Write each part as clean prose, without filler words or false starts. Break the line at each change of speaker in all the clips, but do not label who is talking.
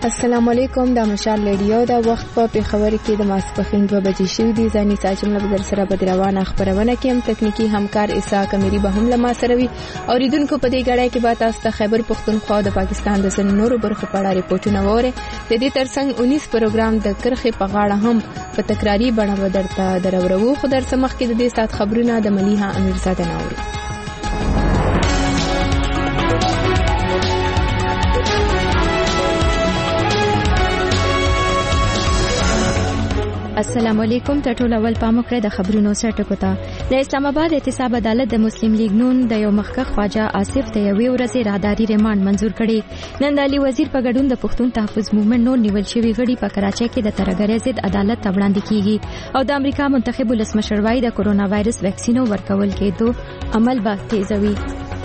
السلام علیکم. د مشال ریډیو د وخت په پیښور کې د ماسپخین 2 بجې شوې دي. ځاني ساجم له بدر سره بدروانه خبرونه کوم. تکنیکی همکار اسحاق امیری به هم لمه سره وي. اوریدونکو په دې غړای کې به تاسو ته خیبر پختونخوا د پاکستان د ځینو نورو برخو په اړه ریپورتونه وره. د دې ترڅنګ 19 پروګرام د کرخې په غاړه هم په تکراری بڼه ودرته درورو. خو در سمخ کې د دې سات خبرونه د ملیحه امیرزاده ناوري.
السلام علیکم. ټول اول پاموکره د خبرونو سرټکو ته. د اسلام آباد احتساب عدالت د مسلم لیگ نون د یو مخکښ خواجه آصف ته یوې ورځې راهداري ریماند منزور کړي. نن د علي وزیر په ګډون د پښتون تحفظ موومنټ نور نیول شوی غړي په کراچۍ کې د ترهګرۍ ضد عدالت ته وړاندې کیږي او د امریکا منتخب ولسمشر وايي د کورونا وایرس ویکسینو ورکول کېدو عمل به تیزوي.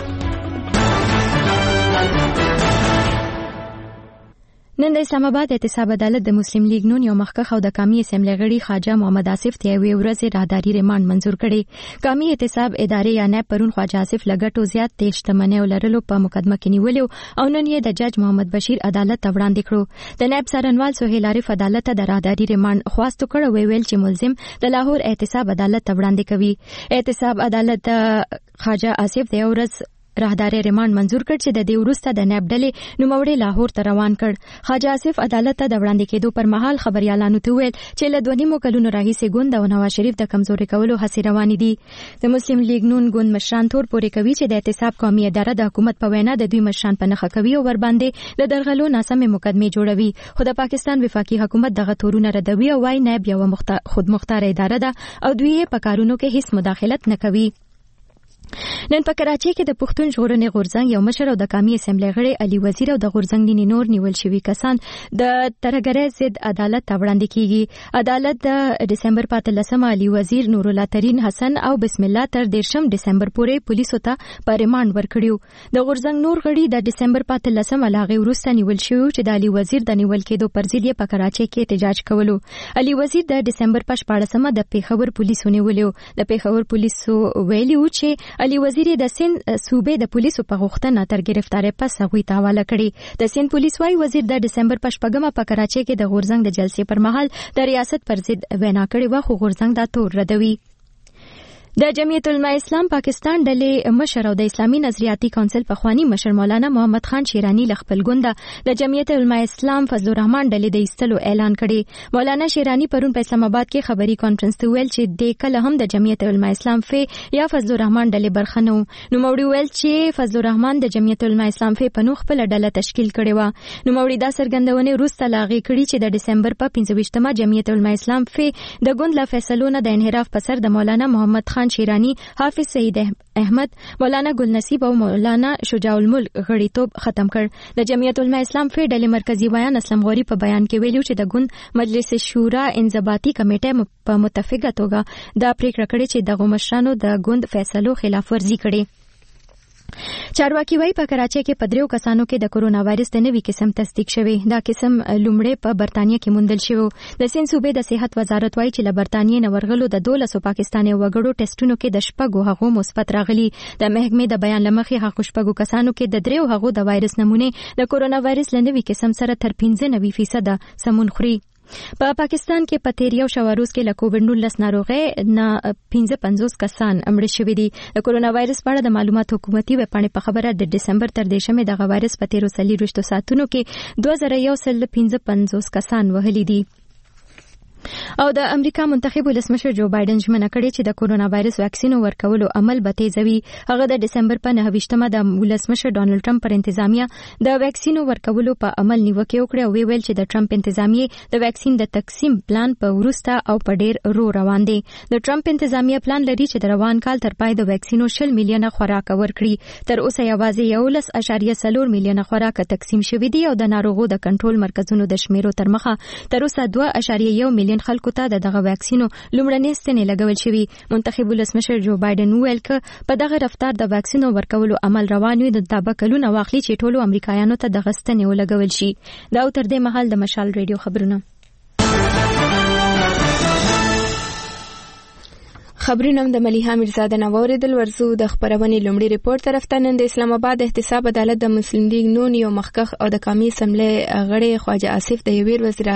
نن د اسلام آباد احتساب عدالت د مسلم لیگ نون یو مخکښ او د قومي اسمبلی غړي خواجه محمد آصف ته یوې ورځې راهداري ریماند منزور کړي. قومي احتساب ادارې یا نه پرون خواجه آصف لګټو زیات د شتمنۍ لرلو په مقدمه کې نیولیو او نن یې د جج محمد بشیر عدالت ته وړاندې کړو. د نائب څارنوال سهیل عارف عدالت ته د راهداري ریماند خواستو کړ او ویل چې ملزم د لاهور احتساب عدالت ته وړاندې کوي. احتساب عدالت خواجه آصف د یو ورځ راهداري ریماند منزور کړ چې د دې وروسته د نائب ډلې نوموړی لاهور ته روان کړ. خواجه آصف عدالت ته د وړاندې کېدو پر مهال خبريالانو ته ویل چې له 2.5 کلونو راهیسې ګوند او نواز شریف د کمزوري کولو هڅې روانې دي. د مسلم لیگ نون ګوند مشران تور پورې کوي چې د احتساب قومي اداره د حکومت په وینا د دوی مشران په نخښه کوي او ور باندې د درغلو ناسمې مقدمې جوړوي. خو د پاکستان وفاقي حکومت دغه تورونه ردوي او وايي نائب یو خودمختار اداره ده او دوی په کارونو کې هیڅ مداخلت نه کوي. نن په کراچۍ کې د پښتون ژغورنې غورځنګ یو مشر او د قومي اسمبلی غړي علي وزیر او د غورځنګ نینې نور نیول شوي کسان د ترهګرۍ ضد عدالت ته وړاندې کیږي. عدالت د دسمبر 15 علي وزیر نور الله ترین حسن او بسم الله تر 13 دسمبر پورې پولیسو ته په ریماند ورکړیو. د غورځنګ نور غړي د دسمبر 15 لاغي وروسته نیول شوی چې د علي وزیر د نیول کېدو پر ضد په کراچۍ کې احتجاج کولو. علي وزیر د دسمبر 14 د پیښور پولیسو نیولیو. د پیښور پولیسو ویلیو چې علي وزیر د سند صوبې د پولیسو په غوښتنه تر گرفتاری پس هغوی ته حواله کړي. د سند پولیس وايي وزیر د دسمبر 15 په کراچۍ کې د غورځنګ د جلسې پر مهال د ریاست پر ضد وینا کړې و خو غورځنګ دا تور ردوي. د جمعیت العلماء اسلام پاکستان ډلې مشر او د اسلامي نظریاتي کونسل پخوانی مشر مولانا محمد خان شیرانی لخپل ګونده د جمعیت العلماء اسلام فضل الرحمن ډلې د ایستلو اعلان کړي. مولانا شیرانی پرون په اسلام آباد کې خبري کانفرنس ته ویل چې د کله هم د جمعیت العلماء اسلام فی یا فضل الرحمن ډلې برخه نه نوموړي ویل چې فضل الرحمن د جمعیت العلماء اسلام فی په نوم خپل ډله تشکیل کړي و. نوموړي دا څرګندونه وروسته لاغي کړي چې د دسمبر په 15مه جمعیت العلماء اسلام فی د ګوند له فیصلو نه د انحراف په سر د مولانا محمد خان شیرانی حافظ سید احمد مولانا ګل نصیب او مولانا شجاع الملک غړیتوب ختم کړ. د جمعیت العلماء اسلام فی ډلې مرکزی بیان اسلام غوري په بیان کې ویلو چې د ګوند مجلس شورا انضباطي کمیټه په متفقه توګه دا پریکړه کړې چې دغه مشرانو د ګوند فیصلو خلاف ورزي کړي. چارواکي وايي په کراچۍ کې 15 کسانو کې د کورونا وایرس د نوي قسم تصدیق شوی. دا قسم لومړی په برتانیې کې موندل شوی. د سند صوبې د صحت وزارت وايي چې له برتانیې نه ورغلو د 12 پاکستاني وګړو ټیسټونو کې د شپږو هغو مثبت راغلي. د محکمې د بیان لمخې هغو شپږو کسانو کې د 3 هغو د وایرس نمونه د کورونا وایرس له نوي قسم سره تر 95% سمون خوري. په پاکستان کې په 13 روز کې له کووډ-19 ناروغۍ نه 55 کسان مړ شوي دي. د کورونا وایرس په اړه د معلومات حکومتي ویبپاڼې په خبره د دسمبر تر 13 دغه وایرس په 13 ساعتونو کې 2155 کسان وهلي دي. او د امریکا منتخب ولسمشر جو بایدن ژمنه کړې چې د کورونا وایرس ویکسینو ورکولو عمل به تیزوي. هغه د دسمبر په 29مه د ولسمشر ډانلډ ټرمپ پر انتظامیه د ویکسینو ورکولو په عمل نیوکه وکړه او ویل چې د ټرمپ انتظامیه د ویکسین د تقسیم پلان په ورسته او په ډیر روان دي. د ټرمپ انتظامیه پلان لري چې د روان کال تر پای د ویکسینو 60 میلیونه خوراک ورکړي. تر اوسه یوازې 11.4 میلیونه خوراک تقسیم شوي دي او د ناروغو د کنټرول مرکزونو د شمیرو تر مخه تر اوسه 2.1 میلیون خلکو ته دغه ویکسینو لومړنۍ ستنې لګول شوي. منتخب ولسمشر جو بایدن ویل چې په دغه رفتار د ویکسینو ورکولو عمل روان وي د تابکلونه واخلي چې ټولو امریکایانو ته دغه ستنې ولګول شي. دا تر دې مهال د مشال ریډیو خبرونه.
خبرونه د ملیحه میرزاده نواریدل ورزو د خبرونې لومړی ریپورت طرف ته نن د اسلام آباد احتساب عدالت د مسلم لیگ نون یو مخکخ او د قومي اسمبلی غړي خواجه آصف د یویر وزیر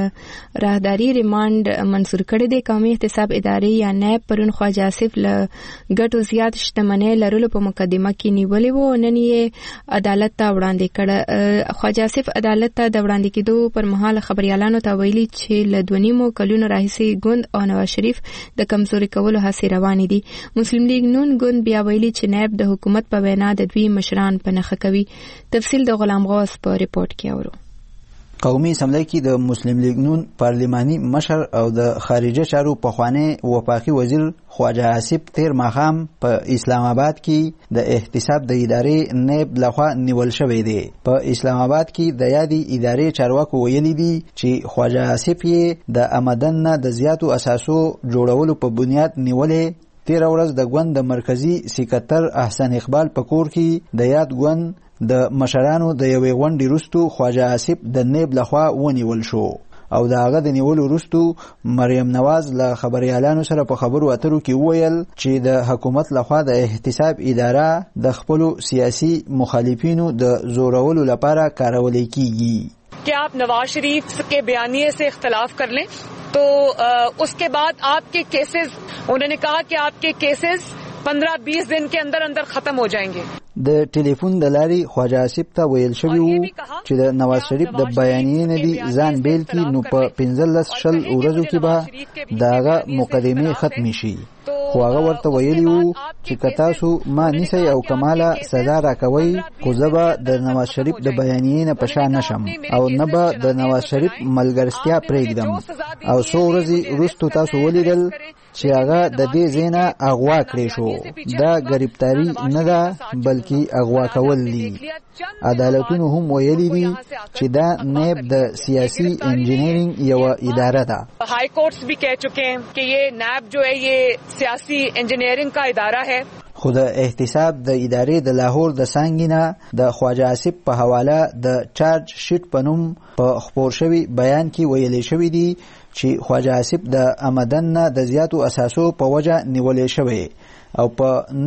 راهداري ریماند منظور کړی دی. قومي احتساب ادارې یا نیب پرون خواجه آصف له ګټو زیات شتمنۍ لرلو په مقدمه کې نیولې وو. نن یې عدالت ته وړاندې کړ. خواجه آصف عدالت ته د وړاندې کېدو پر مهال خبريالانو ته ویلي چې له 2.5 کلونو راهیسې ګوند او نواز شریف د کمزوري کولو هڅې روانې دي. مسلم لیگ نون ګوند بیا ویلي چې نائب د حکومت په وینا د دوی مشران په نخښه کوي. تفصیل د غلام غوث په ریپورت کې اورو.
قومي اسمبلی کې د مسلم لیگ نون پارلماني مشر او د خارجه چارو پخوانی وفاقي وزیر خواجه آصف تیر ماښام په اسلام آباد کې د احتساب د ادارې نیب لخوا نیول شوی دی. په اسلام آباد کې د یادې ادارې چارواکو ویلي دي چې خواجه آصف یې د آمدن نه د زیاتو اساسو جوړولو په بنیاد نیولې. تیر ورځ د ګوند د مرکزی سکرټر احسن اقبال په کور کې د یاد ګوند د مشرانو د یوې غونډې وروسته خواجه آصف د نیب لخوا ونیول شو او د هغه د نیولو وروسته مریم نواز له خبريالانو سره په خبرو اترو کې وویل چې د حکومت لخوا د احتساب اداره د خپلو سیاسي مخالفینو د زورولو لپاره کارولې کیږي.
कि आप नवाज शरीफ के बयानिए से इख्तलाफ कर लें तो उसके बाद आपके केसेस, उन्होंने कहा कि आपके केसेस 15-20 दिन के अंदर अंदर खत्म हो जाएंगे.
د ټلیفون د لارې خواجه آصف ته ویل شوی وو چې د نواز شریف د بیانیې نه دي ځان بیل کی نو په 15-20 ورځو کې به داغه مقدمه ختم شي. خو هغه ورته ویلی وو چې که تاسو ما نیسئ او کماله سزا راکوئ خو زه به د نواز شریف د بیانیې نه په شا نشم او نه به د نواز شریف ملګرتیا پرېږدم. او څو ورځې وروسته تاسو ولیدل چې هغه د دې ځای نه اغوا کړی شو. دا ګرفتاري نه ده بلکې اغوا کول دي. عدالتونو هم ویلي دي چې دا نیب د سیاسي انجینیرنگ یو اداره ده.
हाई कोर्ट्स भी कह चुके हैं कि ये नैब जो है ये सियासी इंजीनियरिंग का इदारा है.
خو د احتساب د ادارې د لاهور د څانګې د خواجه آصف په حواله د چارج شیټ په نوم په خپور شوي بیان کې ویلي شوی دی چې خواجه آصف د آمدن نه د زیاتو اساسو په وجه نیولې شوی او په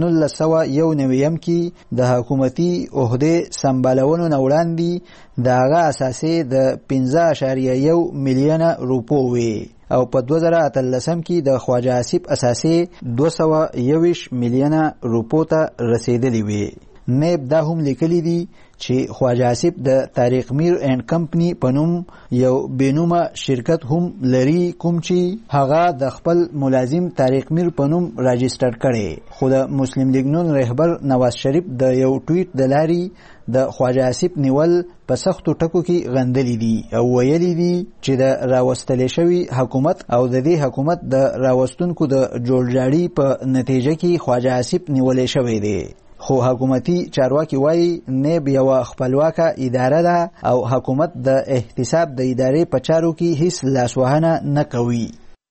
1991 کې د حکومتي عہدې سمبالولو نه وړاندې د هغه اساسې د 15.1 میلیون روپو وي او په 2013 کې د خواجه آصف اساسې 221 میلیون روپو ته رسیدلی وي. نیب دا هم لیکلی دی چې خواجه آصف د طارق میر اینڈ کمپنی په نوم یو بینومه شرکت هم لري کوم چې هغه د خپل ملازم طارق میر په نوم راجستر کړي. خو د مسلم لیگ نون رهبر نواز شریف د یو ټویټ د لاري د خواجه آصف نیول په سختو ټکو کې غندلی دي او ویلي دي چې د راوستلې شوی حکومت او د دې حکومت د راوستونکو د جوړجاړي په نتیجه کې خواجه آصف نیولې شوی دی. خو حکومتي چارواکي وایي نیب یو خپلواکه اداره ده او حکومت د احتساب د ادارې په چارو کې هیڅ لاسوهنه نه کوي.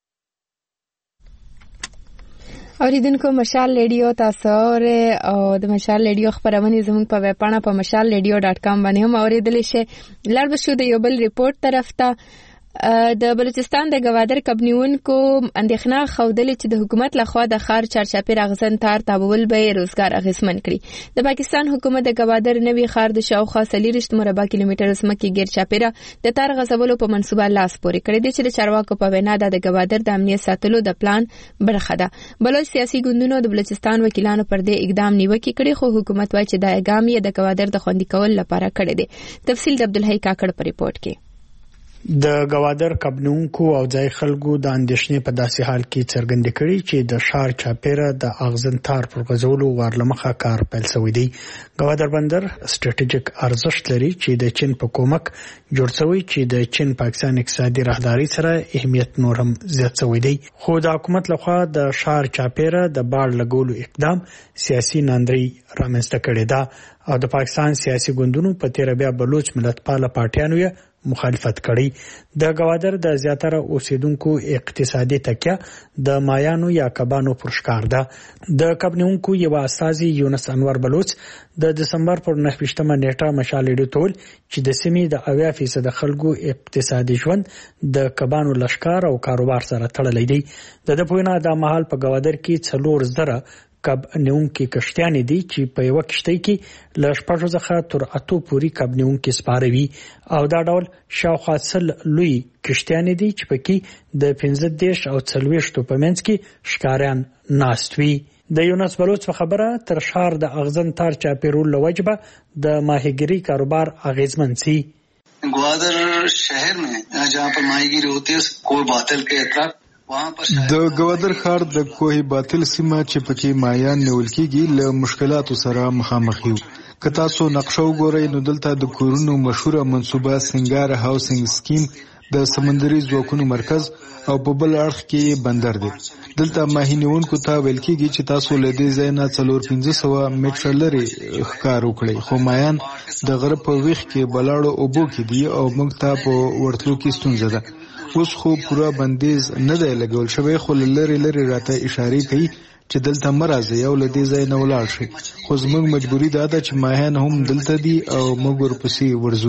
اوریدونکو مشال ریډیو تاسو او د مشال ریډیو خبرونه زموږ په ویب پاڼه په mashalradio.com باندې هم اوریدل شي. لړ بشو د یو بل ریپورت طرف ته د بلوچستان د گوادر کبنیونکو اندېښنه خوده چې د حکومت لخوا د خار چارچاپیر اغزن تار تابول به روزګار اغیزمن کړي. د پاکستان حکومت د گوادر نوی خار د شاوخوا 30 مربع کیلومتر سمکې غیر چاپیره د تار غزولو په منصوبه لاس پورې کړی دی چې د چارواکو په وینا د گوادر د امنیت ساتلو د پلان برخه ده. بلوچ سیاسي ګوندونو د بلوچستان وکیلانو پر دې اقدام نیوکه کړې خو حکومت وايي چې دا اقدام یې د گوادر د خوندي کول لپاره کړی دی. تفصیل د عبدالحی کاکړ په ریپورت کې.
د گوادر کبنونکو او ځای خلکو د اندېښنې په داسې حال کې څرګندې کړي چې د شار چاپیره د اغزن تار پر غځولو ورلمخه کار پیل شوی دی. گوادر بندر سټریټیجیک ارزښت لري چې د چین په کومک جوړ شوی چې د چین پاکستان اقتصادي راهداري سره اهمیت نور هم زیات شوی دی. خو د حکومت لخوا د شار چاپیره د باړ لګولو اقدام سیاسي ناندري رامنځته کړی دا او د پاکستان سیاسي ګوندونو په تیر بیا بلوچ ملتپاله پارټیانو مخالفت کړی. د گوادر د زیاتره اوسیدونکو اقتصادي تکیه د مایانو یا کبانو پر ښکار ده. د کبنونکو یو استازي یونس انور بلوچ د دسمبر پر 9 نیټه مشال ریډیو ټول چې د سیمې د 80% خلکو اقتصادي ژوند د کبانو لشکار او کاروبار سره تړلی دی. د پوینا د مهال په گوادر کې 4,000 کب نیونکي کشتیانې دي چې په یو کشتۍ کې له 6 څخه تر 8 پورې کب نیونکي سپاره وي او دا ډول شاوخوا 100 لوی کشتیانې دي چې پکې د 15 او 40 په منځ کې ښکاریان ناست وي. د یونس بلوچ په خبره تر ښار د اغزن تار چاپیرول لوجبه د ماهیګیری کاروبار اغیزمن سي.
ग्वादर शहर में जहाँ पर माहीगीरी होती है कोई बातिल के इतराक
د گوادر ښار د کوه باطل سیمه چې پکې مایان نیول کېږي له مشکلاتو سره مخامخ یو. که تاسو نقشه وګورئ نو دلته د کورونو مشهوره منصوبه سنگار هاوسنګ سکیم د سمندري ځواکونو مرکز او په بل اړخ کې بندر دی. دلته ماهی نیونکو ته ویل کېږي چې تاسو له دې ځای نه 400-500 متره لرې ښکار وکړئ، خو مایان د غره په ویښ کې بلاړو اوبو کې دي او موږ ته په ورتلو کې ستونزه ده. اوس خو پوره بندیز نه دی لګول شوی، خو لری راته اشاره کوي چې دلته مرزه یو له دې ځای نه ولاړ شي. خو زموږ مجبوري دا ده چې ماهیان هم دلته دي او موږ ورپسې ورځو.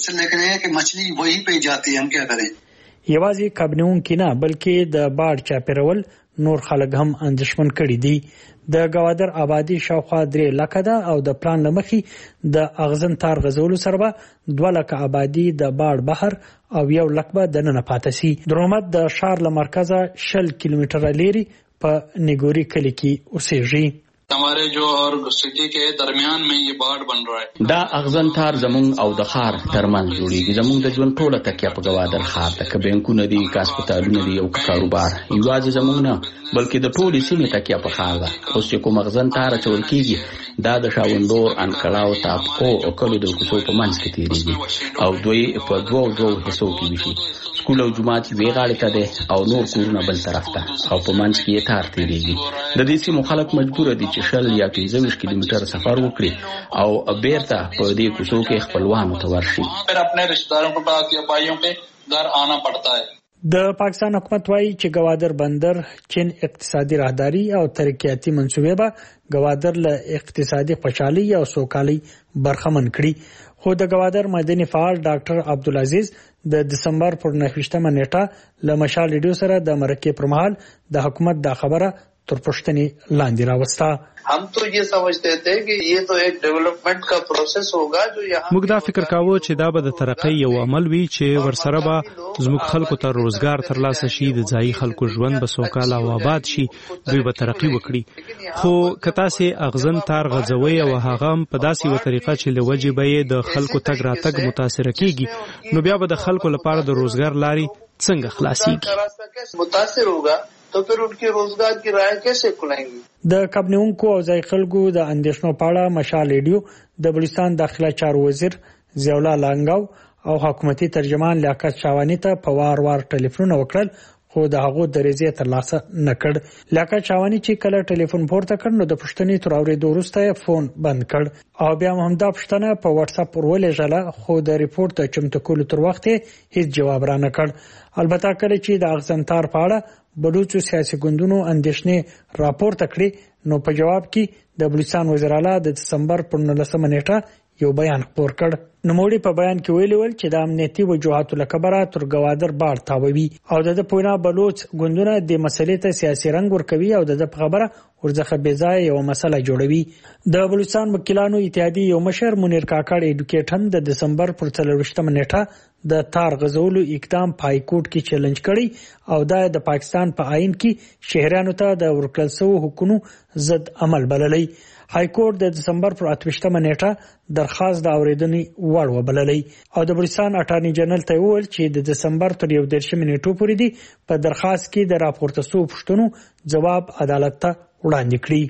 یوازې کبنونکي نه بلکې د باډ چاپیرول نور خلک هم اندېښمن کړي دي. د گوادر آبادی شاوخوا 3 لکه ده او د پلان لمخې د اغزن تار غزولو سره به 2 لکه آبادی د باډ بحر او 1 لک به د نن پاتې سي. درومت د ښار له مرکزه 60 کیلومتره لري په نیګوري کلی کې اوسېږي.
हमारे जो और सिटी के दरमियान में ये बाढ़ बन रहा है.
دا اغزن تار زمون او د خار ترمن جوړیږي. زمون د ژوند ټوله تکیه په گوادر خار ته کې بانکونه دي، هسپتالونه دي او کاروبار. یوازې زمون نه بلکې د ټولې سیمې تکیه په خار ده. اوس چې کوم اغزن تار چول کیږي دا د شاوندور انکلاو تاپکو او کلو د کوڅو په منځ کې تیریږي او دوی په دوه حصو کې وي. سکول او جماعت وی غاړه ته ده او نور کورونه بل طرف ته او په منځ کې تار تیریږي. د دې سیمو خلک مجبور دي چې 60 یا 25 کیلومتر سفر وکړي او بیرته په دې کوڅو کې خپلوانو ته ورشي.
پر خپل رشتہ داروں کو پاس یا بھائیوں کے گھر آنا پڑتا ہے.
د پاکستان حکومت وايي چې گوادر بندر چین اقتصادي راهداري او ترقیاتي منصوبې به گوادر له اقتصادي خوشحالي او سوکالي برخمن کړي. خو د گوادر مدني فعال ډاکټر عبدالعزیز د دسمبر پر 9 نیټه له مشال ریډیو سره د مرکې پر مهال د حکومت دا خبره تر پښتنې لاندې راوسته.
हम तो ये समझते थे कि ये तो एक डेवलपमेंट का प्रोसेस होगा जो यहाँ
موږ دا فکر کاوه چې دا به د ترقۍ یو عمل وي چې ورسره به زموږ خلکو ته روزګار ترلاسه شي، د ځایي خلکو ژوند به سوکاله او آباد شي، دوی به ترقی وکړي. خو که تاسې اغزن تار غځوئ او هغه هم په داسې یوه طریقه چې له وجې به یې د خلکو تګ راتګ متاثره کیږي، نو بیا به د خلکو لپاره د روزګار لارې څنګه خلاصیږي؟
متاثر होगा तो फिर उनके रोजगार की राह कैसे खुलेंगी.
د کبنونکو او ځای خلکو د اندېښنو په اړه مشال ریډیو د بلوچستان داخله چارو وزیر ضیاءالله لانګاو او حکومتي ترجمان لیاقت شاوانی ته په وار ټلیفون وکړل، خو د هغو درجه ترلاسه نکړ. لیاقت شاوانی چې کله ټلیفون پورته کړ نو د پښتنې تر اورېدو وروسته فون بند کړ او بیا هم دا پښتنه په واتس اپ ورولېږله، خو د ریپورت د چمتو کولو تر وخت هیڅ جواب را نه کړ. البته کله چې د اغزنتار په اړه بلوچو سیاسي ګوندونو اندېښنې راپورته کړې نو په جواب کې د بلوچستان وزیر اعلی د دسمبر پر 19 نیټه یو بیان خپور کړ. نوموړي په بیان کې ویلي ول چې د امنیتي وجوهاتو له کبره تر گوادر باړ تاووي او د پوینا بلوچ ګوندونه د مسلې ته سیاسي رنګ ورکوي او د خبره ورځخه بېځای یو مسله جوړوي. د بلوچستان وکیلانو اتحادیې یو مشر منیر کاکړ ایډوکیټ هم د دسمبر پر 24 نیټه د تار غزولو اقدام په های کورټ کې چیلنج کړی او دا د پاکستان په آئین کې شهریانو ته د ورکړل شویو حقوقو ضد عمل بللی. های کورټ د دسمبر پر 28 نیټه درخواست د اوریدنې وړ وبللی او د بلوچستان اټارنی جنرال ته وویل چې د دسمبر تر 11 نیټو پورې دی په درخواست کې د راپورته شویو پوښتنو جواب عدالت ته وړاندې کړي.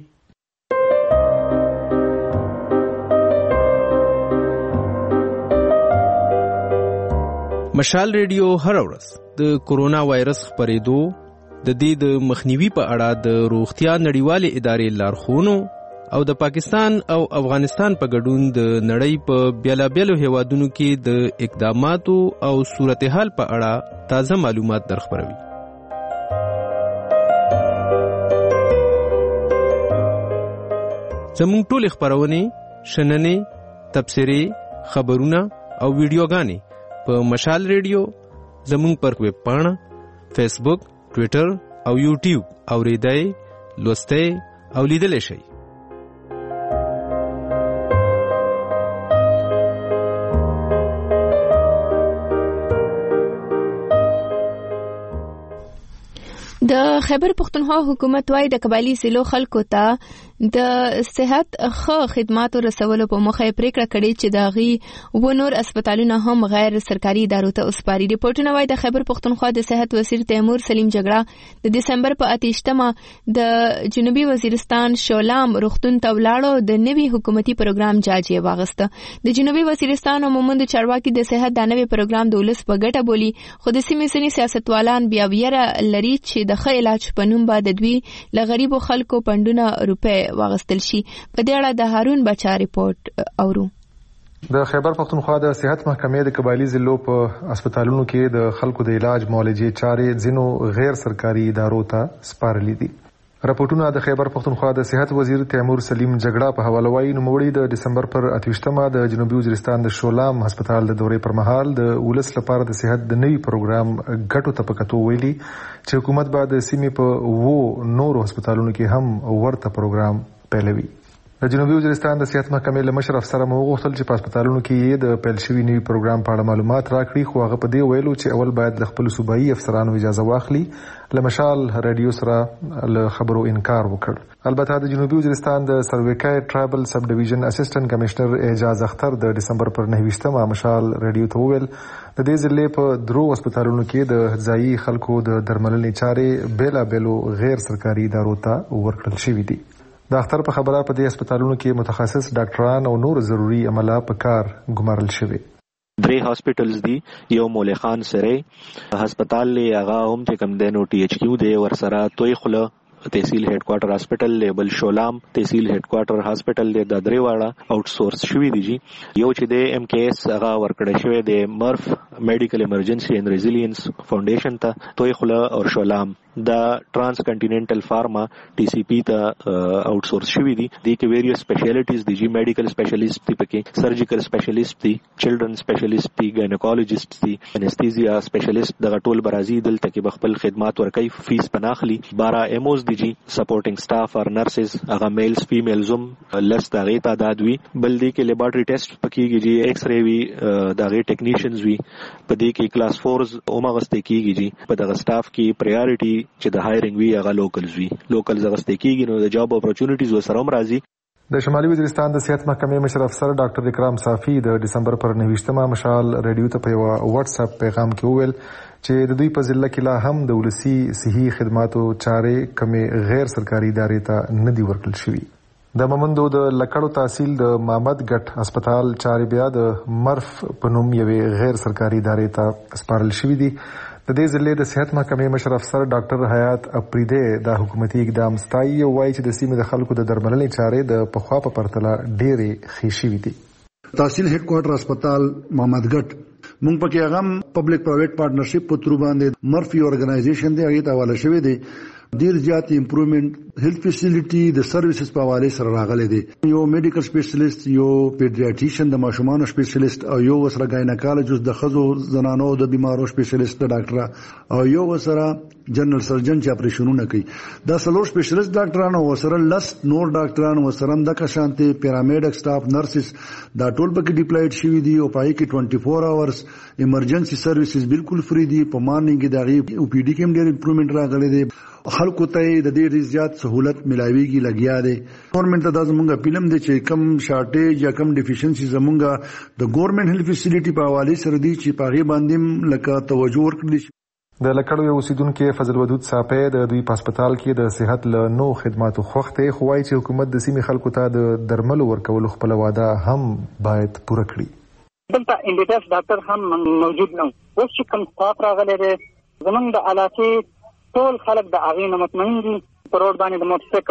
مشال ریډیو هر ورځ د کورونا وایرس خپرېدو، د دې د مخنیوي په اړه د روغتیا نړیوالې ادارې لارښوونو
او د پاکستان او افغانستان په ګډون د نړۍ په بیلابیلو هیوادونو کې د اقداماتو او صورتحال په اړه تازه معلومات درخبروي. زموږ ټول خبرونه، شننې، تبصرې، خبرونه او ویډیوګانې په مشال ریډیو، زموږ پر ویب پاڼه، فیسبوک، ټویټر او یوټیوب اوریدای، لوستای او لیدلای شئ.
د خیبر پختونخوا حکومت وايي د قبایلی ضلعو خلکو ته د صحت ښه خدماتو رسولو په موخه پریکړه کړې چې د غي و نور هسپتالونه هم غیر سرکاري ادارو ته وسپاري. ریپورتونه وايي د خیبر پختونخوا د صحت وزیر تیمور سلیم جګړه د دسمبر په 28مه د جنوبي وزیرستان شولام روغتون ته ولاړو د نوي حکومتي پروګرام جاجي واغسته. د جنوبي وزیرستان عمومند چارواکي د صحت د نوي پروګرام د ولس په ګټه بولی، خو د سیمې ځینې سیاستوالان بیا ویره لري چې د ښه علاج په نوم باندې دوی له غریبو خلکو پندونه روپے واغستل شي. په دې اړه د هارون بچا ریپورت اورو.
د خیبر پختونخوا د صحت محکمې د قبایلی ضلعو په هسپتالونو کې د خلکو د علاج معالجې چارې ځینو غیر سرکاري ادارو ته سپارلې دي. راپورټونه د خیبر پختونخوا د صحت وزیر تیمور سلیم جګړه په حواله وايي نوموړي د دسمبر پر 28مه د جنوبي وزیرستان د شولام هسپتال د دورې پر مهال د ولس لپاره د صحت د نوي پروګرام ګټو ته پکتو ویلي چې حکومت به د سیمې په نورو هسپتالونو کې هم ورته پروګرام پیلوي. د جنوبي وزیرستان د صحت محکمې له مشر افسر مو غوښتل چې په هسپتالونو کې د پیل شوی نوي پروګرام په اړه معلومات راکړي، خو هغه په دې ویلو چې اول باید د خپل صوبایي افسرانو اجازه واخلي. لمشال رادیو سره له خبرو انکار وکړ. البته د جنوبي وزیرستان د سرویکای ټرایبل سب ډیویژن اسسټنټ کمشنر اعجاز اختر د دسمبر پر 29مه مشال رادیو ته وویل د دې ضلع په درو هسپتالونو کې د ځایي خلکو د درملنې چارې بیلابیلو غیر سرکاري ادارو ته ورکړل شوې دي. د اختر په خبره په دې هسپتالونو کې متخصص ډاکټران او نور ضروري عمله په کار ګمارل شوی.
3 هاسپټلز دي، یو مولی خان سره هسپتال لی هغه هم چې کم دینو ټي ایچ کیو دی، ورسره توي خله تحصیل هډ کوارټر هاسپټل لیبل شولام تحصیل هډ کوارټر هاسپټل دی، د درې واړه آوټ سورس شوی دي. یو چې د ام کې اس هغه ورکړی شوی دی مرف میډیکل ایمرجنسي اینڈ ریزیلینس فاونډیشن ته توي خله او شولام دا ټرانس کنټیننټل فارما ټي سی پی ته آوټ سورس شوی دي. د کې ویریس سپیشلیټیز دي، جی میډیکل سپیشلیست دي، پکې سرجیکل سپیشلیست دي، چلډرن سپیشلیست دي، گاینیکولوژیست دي، انستیزیا سپیشلیست. دغه ټول برازي دلته کې بخپل خدمات ورکوي، فیس پناخلي. 12 ایموز دي جی سپورټینګ سټاف اور نرسز، هغه میلز فیمیلز هم لس دغه تعداد وي. بل دي کې لیبارټری ټیسټ پکېږي جی، ایکس ری وی، دغه ټیکنیشنز وي. په دې کې کلاس 4 اومغسته کېږي جی. په دغه سټاف کې پرایورټي چې د هایرینګ وی هغه لوکلز وی، لوکلز غسته کېږي، نو د جاب اپورچونټیز وسره هم راځي.
د شمالي وزیرستان د صحت محکمې مشر افسر ډاکټر اکرام صافي د دسمبر پر 29مه مشال رادیو ته په یو واتس اپ پیغام کې وویل چې د دوی په ضلع کې لا هم د ولسی صحي خدماتو چارې کمې غیر سرکاري ادارې ته نه دي ورکړل شوي. د مومندو د لکړو تحصیل د محمد ګټ هسپتال چارې بیا د مرف په نوم یوې غیر سرکاري ادارې ته سپارل شوي دي. د دې ضلع د صحت محکمې مشر افسر ډاکټر حیات اپریدی دا حکومتي اقدام ستایي او وایي چې د سیمې د خلکو د درملنې چارې د پخوا په پرتله ډېرې ښې شوي دي.
تحصیل هډ کوارټر هسپتال محمد ګټ مونږ پکې هغه پبلک پرایویټ پارټنرشپ په تر باندې مرفي اورګنایزیشن دی، هغه ته حواله شوی دی. ډیر زیات امپروومنت هیلث فیسیلیټي د سرویسز په حواله سره راغلي دي. یو میډیکل سپیشلیست، یو پیډیاټریشن د ماشومانو سپیشلیست، او یو وسره ګاینیکالوجست د خزو زنانو د بیمارو سپیشلیست د ډاکټر، او یو وسره جنرال سرجن چې اپریشنونه کوي. دا څلور سپیشلیست ډاکټرانو وسره لس نور ډاکټرانو وسره د کشانته پیرامیډیک سټاف نرسز دا ټول پکې ډیپلایډ شوی دي، او پای کې 24 اورز ایمرجنسي سرویسز بالکل فری دي. په مارنینګ کې دغه او پی ډی کې هم ډیر امپروومنت راغلي دي. خلکو ته د دې زیات سہولت ملاويږي لګیا دي. ګورنمنت ته د زمونږ فلم دي چې کم شارټیج یا کم ډیفیشنسي زمونږ د ګورنمنت هیلث فیسیلیټي په حواله سره دي چې پاغي باندې لکه توجه ورکړي.
د لکړو یو اوسیدونکو فضل ودود صاحب د دوی په هسپتال کې د صحت له نو خدماتو خوخته خوای چې حکومت د سیمې خلکو ته د درملو ورکولو خپل وعده هم باید پوره کړي.
دلته انډیټس ډاکټر هم موجود نه. اوس چې کوم سټاف راغلی دی زمونږ د علاقې ټول خلک د هغې نه مطمئن دي. په روډ باندې د موټرسایکل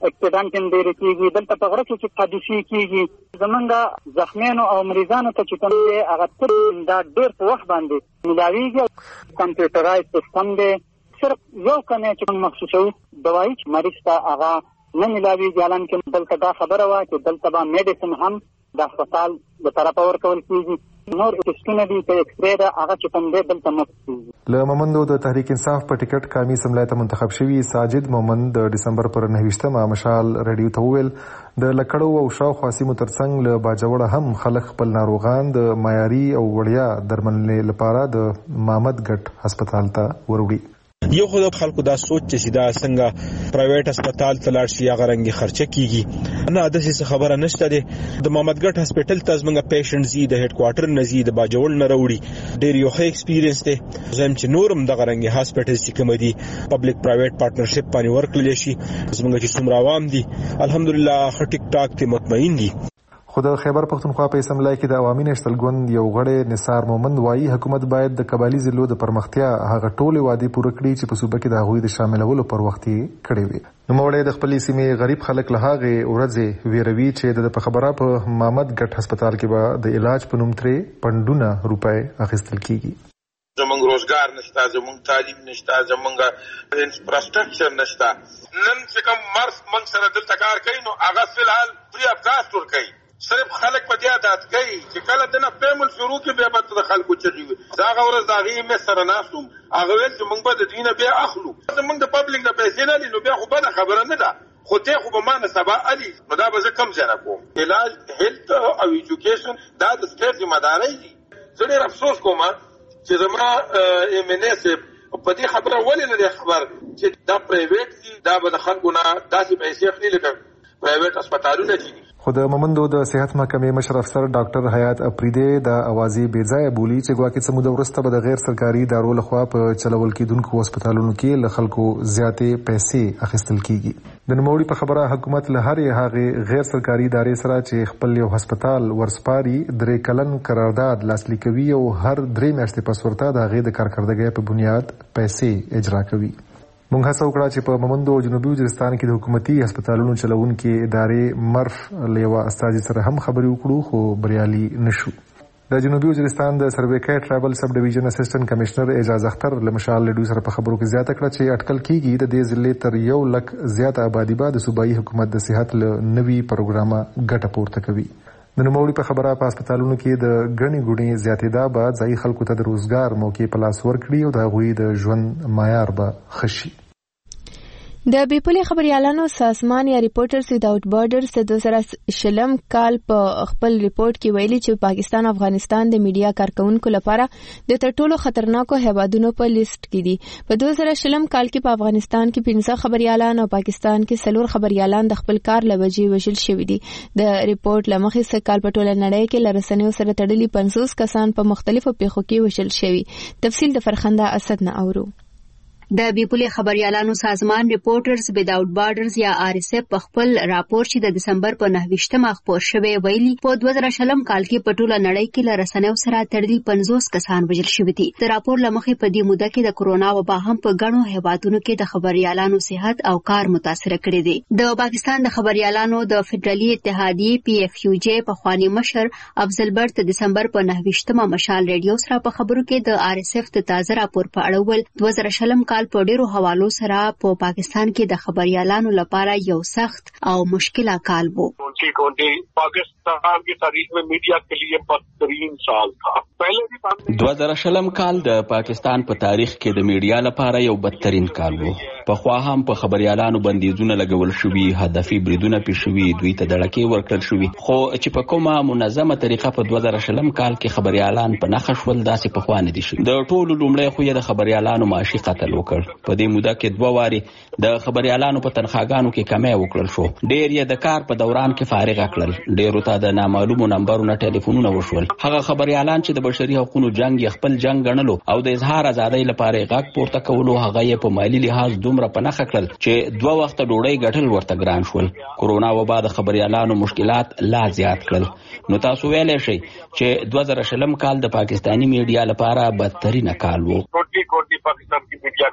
اکسیډنټ هم ډېر کېږي. دلته په غره کې چې حادثې کېږي زمونږ زخمیانو او مریضانو ته چې کوم دی هغه طب دا ډېر په وخت باندې ملاویږي. کمپیوټرایز سیستم دی، صرف یو کمی چې مخصوصوي دوایي چې مریض ته هغه نه ملاویږي. حالانکه دلته دا خبره وه چې دلته به میډیسن هم د هسپتال د طرفه ورکول کېږي. نور ټسټونه دي که اکسرې ده هغه چې کوم دی دلته مفت کېږي.
له مومندو د تحریک انصاف په ټکټ قومي اسمبلی ته منتخب شوي ساجد مومند د ډسمبر پر 9 مشال رادیو ته وویل د لکړو او شاوخوا سیمو ترڅنګ له باجوړه هم خلک خپل ناروغان د معیاري او وړیا درملنې لپاره د مامد ګټ هسپتال ته وروړي.
یو خو د خلکو دا سوچ چې دا څنګه پرایویټ هسپتال ته لاړ شي هغه رنګي خرچه کیږي نه داسې خبره نشته ده. د محمدګټ هسپتال ته زمونږ پیشنټ زی د هډ کوارټر نزي د باجوړ نه وروړي ډېر یو ښه ایکسپیرینس ده. زم چې نورم دغه رنګي هسپتال چې کوم دي پبلک پرایویټ پارټنرشپ باندې ورکړل شي زمونږ چې څومره عوام دي الحمدلله ټیک ټاک ته مطمئن دي.
خو د خیبر پختونخوا په اسمبلی کې د عوامي نېشنل ګوند یو غړی نثار مومند وایي حکومت باید د قبایلی ضلعو د پرمختیا هغه ټولې وعدې پوره کړي چې په صوبه کې د هغوی د شاملولو پر وخت یې کړې وي. نوموړی د خپلې سیمې غریب خلک له هغې ورځې ویروي چې د په خبره په مامد ګټ هسپتال کې به د علاج په نوم ترې پنډونه روپۍ اخیستل کیږي.
زمونږ روزګار نشته، زمونږ تعلیم نشته، زمونږ انفراستراکچر نشته. نن چې کوم مرس موږ سره دلته کار کوي نو هغه فلحال فری اف کاسټ ورکوي. صرف خلک په دې عادت کوي چې کله دنه پیمل شروع کې بیا به د خلکو چغي وي. دا غوړز دا غي مې سره ناستم هغه ویل چې موږ به د دینه بیا اخلو. زمونږ د پبلک نه پیسې نه لینو بیا خو به خبره نه ده. خو ته خو به ما سبا علي نو دا به کم ځای کوم. علاج هیلث او ایجوکیشن دا د سټیټ ذمہ داري دي. زه ډېر افسوس کوم چې زما MNS په دې خبره ولې نه خبر چې دا پرایویټ دي دا به د خلکو نه داسې پیسې اخلي لکه پرایویټ هسپتالونه دي.
خو د مومندو د صحت محکمې مشر افسر ډاکټر حیات اپریدی د اوازې بې ځایه بولي چې ګواکې څه موده وروسته به د غیر سرکاري ادارو لخوا په چلول کېدونکو هسپتالونو کې له خلکو زیاتې پیسې اخیستل کیږي. د نوموړي په خبره حکومت له هرې هغې غیر سرکاري ادارې سره چې خپل یو هسپتال ورسپاري 3 کلن قرارداد لاسلیک کوي او هر 3 میاشتې پس ورته د هغې د کارکردګۍ په بنیاد پیسې اجرا کوي. موږ هڅه وکړه چې په مومندو او جنوبي وزیرستان کې د حکومتي هسپتالونو چلوونکي ادارې مرف له یوه استازي سره هم خبرې وکړو خو بریالي نشو. د جنوبي وزیرستان د سرویکای ټرایبل سب ډیویژن اسسټنټ کمشنر اعجاز اختر له مشال لډو سره په خبرو کې زیاته کړه چې اټکل کیږي د دې ضلع تر 1 لک زیاته آبادی به د صوبایي حکومت د صحت له نوي پروګرامه ګټه پورته کوي. د نوموړي په خبره په هسپتالونو کې د ګڼې ګوڼې زیاتېدا به ځایي خلکو ته د روزګار موقع په لاس ورکړي او د هغوی د ژوند معیار به ښه شي.
د بیپولې خبريالانو سازمان یا ریپورټرز ویداوت بارډرز د 2020 کال په خپل ریپورت کې ویلي چې پاکستان افغانستان د میډیا کارکونکو لپاره د تر ټولو خطرناکو هیوادونو په لیست کې دي. په 2020 کال کې په افغانستان کې 15 خبريالان او پاکستان کې 4 خبريالان د خپل کار لوجې وژل شوي دي. د ریپورت لمخې څه کال په ټوله نړۍ کې لرسنیو سره تړلي 50 کسان په مختلفو پیښو کې وژل شوي. تفصیل د فرخنده اسد نه اورو.
د بیپولې خبريالانو سازمان ریپورټرز ویداوت بارډرز یا RSF په خپل راپور چې د دسمبر په 9 خپور شوی ویلي په 2020 کال کې په ټوله نړۍ کې لرسنیو سره تړلي 50 کسان وژل شوي دي. د راپور لمخې په دې موده کې د کرونا وبا هم په ګڼو هیوادونو کې د خبريالانو صحت او کار متاثر کړي دي. د پاکستان د خبريالانو د فدرالي اتحادیې PFUJ په خواني مشر افضل برت د دسمبر په 9 مشال رادیو سره په خبرو کې د RSF د تازه راپور په اړه ول 2020 کال په ډیرو حوالو سره په پاکستان کې د خبريالانو لپاره یو سخت او مشکل کال وو.
2020 पाकिस्तान की तारीख में मीडिया के लिए बदतरीन साल था. पहले भी
2020 کال د پاکستان په تاریخ کې د میډیا لپاره یو بدترین کال وو. په خوا هم په خبريالانو بندیزونه لګول شوي، هدفي بریدونه پیښ شوي، دوی ته دړکې ورکړل شوي. خو چې په کومه منظمه طریقه په 2020 کال کې خبريالان په نخښ شول داسې په خوا نه دي شوي. د ټولو لومړی خو د خبريالانو معاشي قتل وکړ. په دې موده کې 2 واري د خبريالانو په تنخواګانو کې کمی وکړل شو. ډېر یې د کار په دوران کې فارغ کړل. ډېرو ته د نامعلومو نمبرونو ټلیفونونه وشول. هغه خبريالان چې د بشري حقوقو جنگ یې خپل جنگ ګڼلو او د اظهار ازادۍ لپاره غږ پورته کولو، هغه یې په مالی لحاظ دومره په نخښه کړل چې 2 وخته ډوډۍ ګټل ورته ګران شول. کرونا وبا د خبريالانو مشکلات لا زیات کړل. نو تاسو ویلی شئ چې 2020 کال د پاکستاني میډیا لپاره بدترین کال وو.
کوټي پاکستان کی میډیا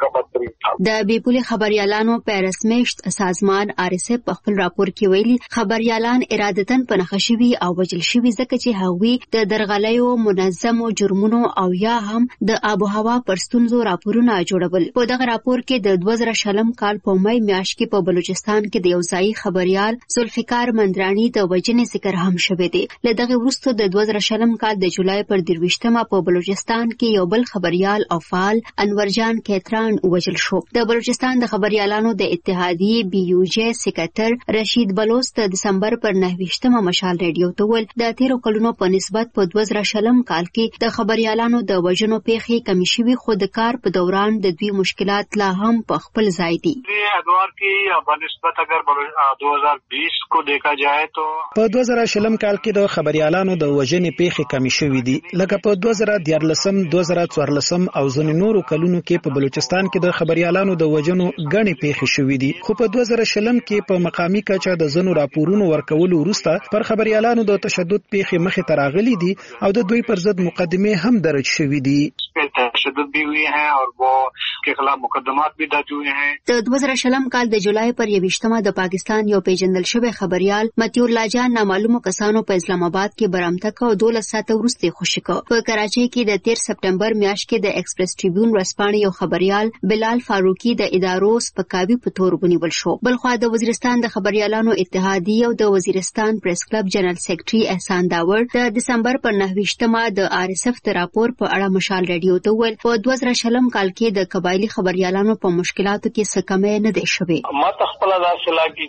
هغه بدترین حال.
د بیپولي خبريالانو پیرسمیشت سازمان RSF په خپل راپور کې ویلي خبريالان ارادتن په نښه شوي او وجل شوي ځکه چې هغوی د درغلیو منظمو جرمونو او یا هم د آب و هوا پر ستونزو راپورونه جوړول. په دغه راپور کې د 2020 کال په مې میاشت کې په بلوچستان کې د یو ځایي خبريال ذوالفقار مندرانی د وژنې ذکر هم شوی دی. له دغه وروسته د 2020 کال د جولای پر 23 په بلوچستان کې یو بل خبريال او فعال انورجان کیتران وژل شو. د بلوچستان د خبريالانو د اتحادیې BUJ سکرټر رشید بلوچ د دسمبر پر 29 مشال ریډیو ته ویل د 13 کلونو په نسبت په 2020 کال کې د خبريالانو د وژنو پیښې کمی شوي خو د کار په دوران د دوی مشکلات لا هم په خپل ځای دي.
ادوار की بنسبت अगर 2020 को देखा जाए तो
په 2020 کال کې د خبريالانو د وژنې پیښې کمی شوې دي. لکه په 2013 2014 او ځینې نورو کلونو کې په بلوچستان کې د خبريالانو د وژنو غني پیښې شوې دي. خو په 2020 کې په مقامي کچه د ځینو راپورونو ورکولو وروسته پر خبريالانو د تشدد پیښې مخې ته راغلي دي او د دوی پر ضد مقدمه هم درج شوې دي.
तशद्दुद भी हुए हैं और वो के खिलाफ मुकदमात भी दर्ज हुए हैं.
د 2020 کال د جولای پر 21 د پاکستان یو پیژندل شوی خبريال متیور الله جان نامعلومو کسانو په اسلام آباد کې برامتک او 12 ساعته وروسته خوشی کو. په کراچۍ کې د 13 سپټمبر میاشت کې د ایکسپریس ټریبیون ورسپانې یو خبريال بلال فاروقي د ادارو سپکاوي په تور ونیول شو. بلخوا د وزیرستان د خبريالانو اتحادیې او د وزیرستان پریس کلب جنرال سیکریټري احسان داور د دسمبر پر 29 د RSF د راپور په اړه مشال ریډیو ته ویل په 2020 کال کې د قبایلی خبريالانو په مشکلاتو کې څه کمی نه دی شوی.
ما تخپل داسې لاګي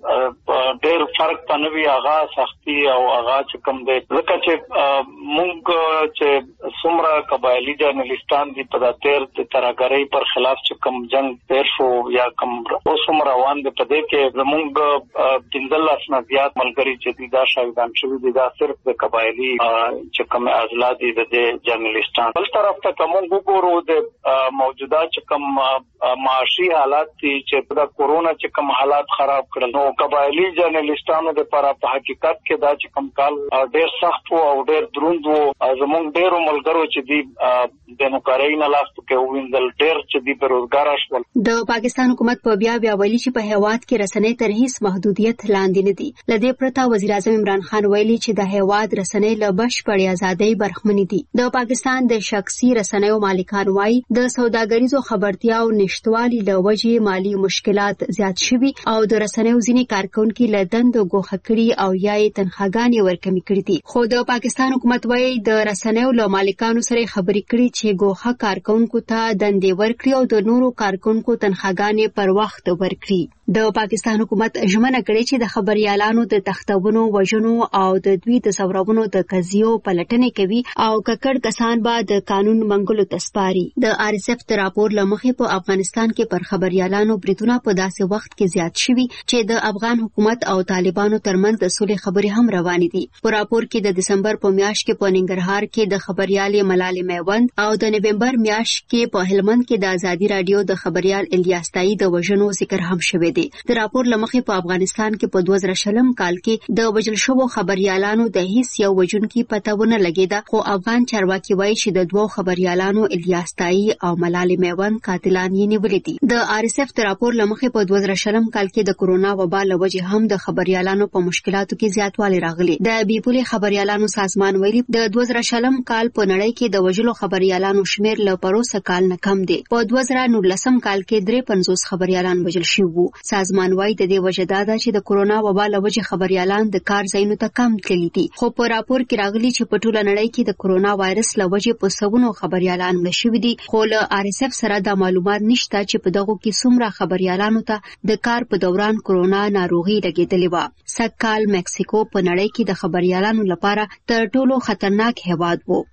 چې ډېر فرق تنوي آغا سختي او آغا چې کوم دی ځکه چې مونږ چې څومره قبایلی جرنالستان دي په داتیر د ترهګرۍ پر خلاف چې کوم جنگ تیر شو یا کوم اوسم روان دي په دې کې زمونږ 15 نه زیات ملګري چې دي دا شاهدان شوي دي دا صرف د قبایلی چې کوم ازلا دي د جرنالستان. بل طرف ته کوم وګورو د موجوده چې کوم معاشي حالات دي چې د کورونا چې کوم حالات خراب کړل نو قبایلی جرنالستانو د لپاره په حقیقت کې دا چې کوم کال ډېر سخت او ډېر دروند وو. زموږ ډېرو ملګرو چې دي د نوکرۍ نه لاس کې وویندل ډېر چې دي بیروزګار شول.
د پاکستان حکومت په بیا ویلي چې په هیواد کې رسنۍ تر هیڅ محدودیت لاندې نه دي. لدې پرته وزیر اعظم عمران خان ویلي چې د هیواد رسنۍ له بشپړې ازادۍ برخمنې دي. د پاکستان د شخصي رسنیو مالکان وايي د سوداګریزو خبرتیاو نشټوالي له وجې مالی مشکلات زیات شوي او د رسنیو ځینې کارکونکي له دندو ګوښه کړي او یا یې تنخواګانې ورکمې کړي دي. خو د پاکستان حکومت وايي د رسنیو له مالکانو سره خبرې کړي چې ګوښه کارکونکو ته دندې ورکړي او د نورو کارکونکو تنخواګانې پر وخت ورکړي. د پاکستان حکومت ژمنه کړې چې د خبريالانو د تختونو وژنو او د دوی د ثورونو د قضیو پلټنې کوي او ککړ کسان به د قانون منګلو ته سپاري. د RSF د راپور له مخې په افغانستان کې پر خبريالانو بریدونه په داسې وخت کې زیات شوي چې د افغان حکومت او طالبانو ترمنځ د صلح خبرې هم روانې دي. په راپور کې د دسمبر په میاشت کې په ننګرهار کې د خبريالې ملالۍ میوند او د نومبر میاشت کې په هلمند کې د ازادي رادیو د خبريال الیاس تایی د وژنو ذکر هم شوی دی. د راپور له مخې په افغانستان کې په 2020 کال کې د وژل شوو خبريالانو د هیڅ یو وژونکي پته ونه لګیده خو افغان چارواکي وایي چې د دوه خبريالانو الیاس تایی او ملالۍ میوند قاتلان یې نیولي دي. د RSF د راپور له مخې په 2020 کال کې د کورونا وبا له وجې هم د خبريالانو په مشکلاتو کې زیاتوالی راغلی. د بیپولي خبريالانو سازمان ویلي د 2020 کال په نړۍ کې د وژلو خبريالانو شمیر له پروسه کال نه کم دی. په 2019 کال کې 53 خبريالان وژل شوي وو. سازمان وايي د دې وجه دا ده چې د کورونا وبا له وجې خبريالان د کار ځایونو ته کم تللي دي. خو په راپور کې راغلي چې په ټوله نړۍ کې د کورونا وایرس له وجې په سوونو خبريالان مړه شوي دي خو له RSF سره دا معلومات نشته چې په دغو کې څومره خبريالانو ته د کار په دوران کورونا ناروغي لګېدلې وه. سږکال مکسیکو په نړۍ کې د خبريالانو لپاره تر ټولو خطرناک هیواد وو.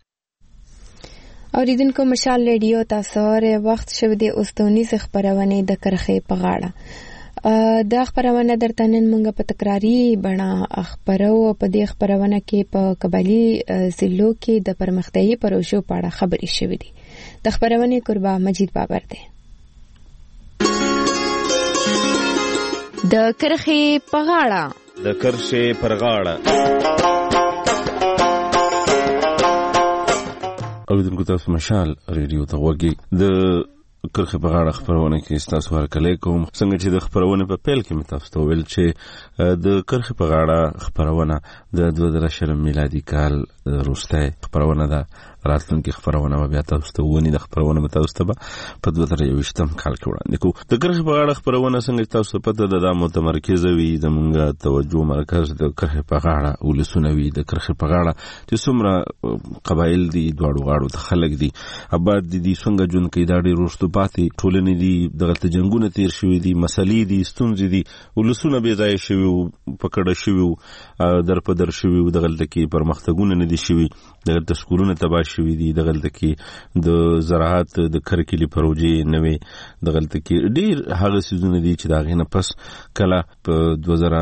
اوریدونکو مشال ریډیو تاسو وخت شوه د اوستونیز خبرونه د کرخې په غاړه دا خبرونه درته نن موږ په تکراری بڼه خبرو په دې خبرونه کې په قبایلی ضلعو کې د پرمختیايي پروژو په اړه خبرې شوې دي. د خبرونه قربا مجید بابر دی. د کرخې په غاړه
د کرخې پر غاړه اوریدونکو تاسو مشال ریډیو ته وګورئ. د کرخه په غاړه خبرونه کې تاسو ورکلې کوم څنګه چې د خبرونه په پیل کې متاسو ویل چې د کرخه په غاړه خبرونه د 2020 میلادي کال وروسته خبرونه ده راتلونکي خبرونه بیا تاسو ته ونی د خبرونه متاسو ته په 2020 کال کې وړاندې کو د کرخه په غاړه خبرونه څنګه تاسو پته ده د متمرکز وي د مونږه توجه مرکز د کرخه په غاړه ولسونه وي د کرخه په غاړه چې څومره قبایل دي دواړو غاړو ته خلک دي آباد دي څنګه جون کې دا ډېر وروسته پاتې ټولنې دي دغه جنگونه تیر شوي دي مسلې دي ستونزې دي ولسونه بې ځایه شوي پکړه شوي در په در شوي دغه کې پرمختګونه نه دي شوي دغه سکولونه تباه شوي دي دغه کې د زراعت د کرکلي پروژې نوې دغه کې ډېر هغه سيزونه دي چې دا غینه پس کله په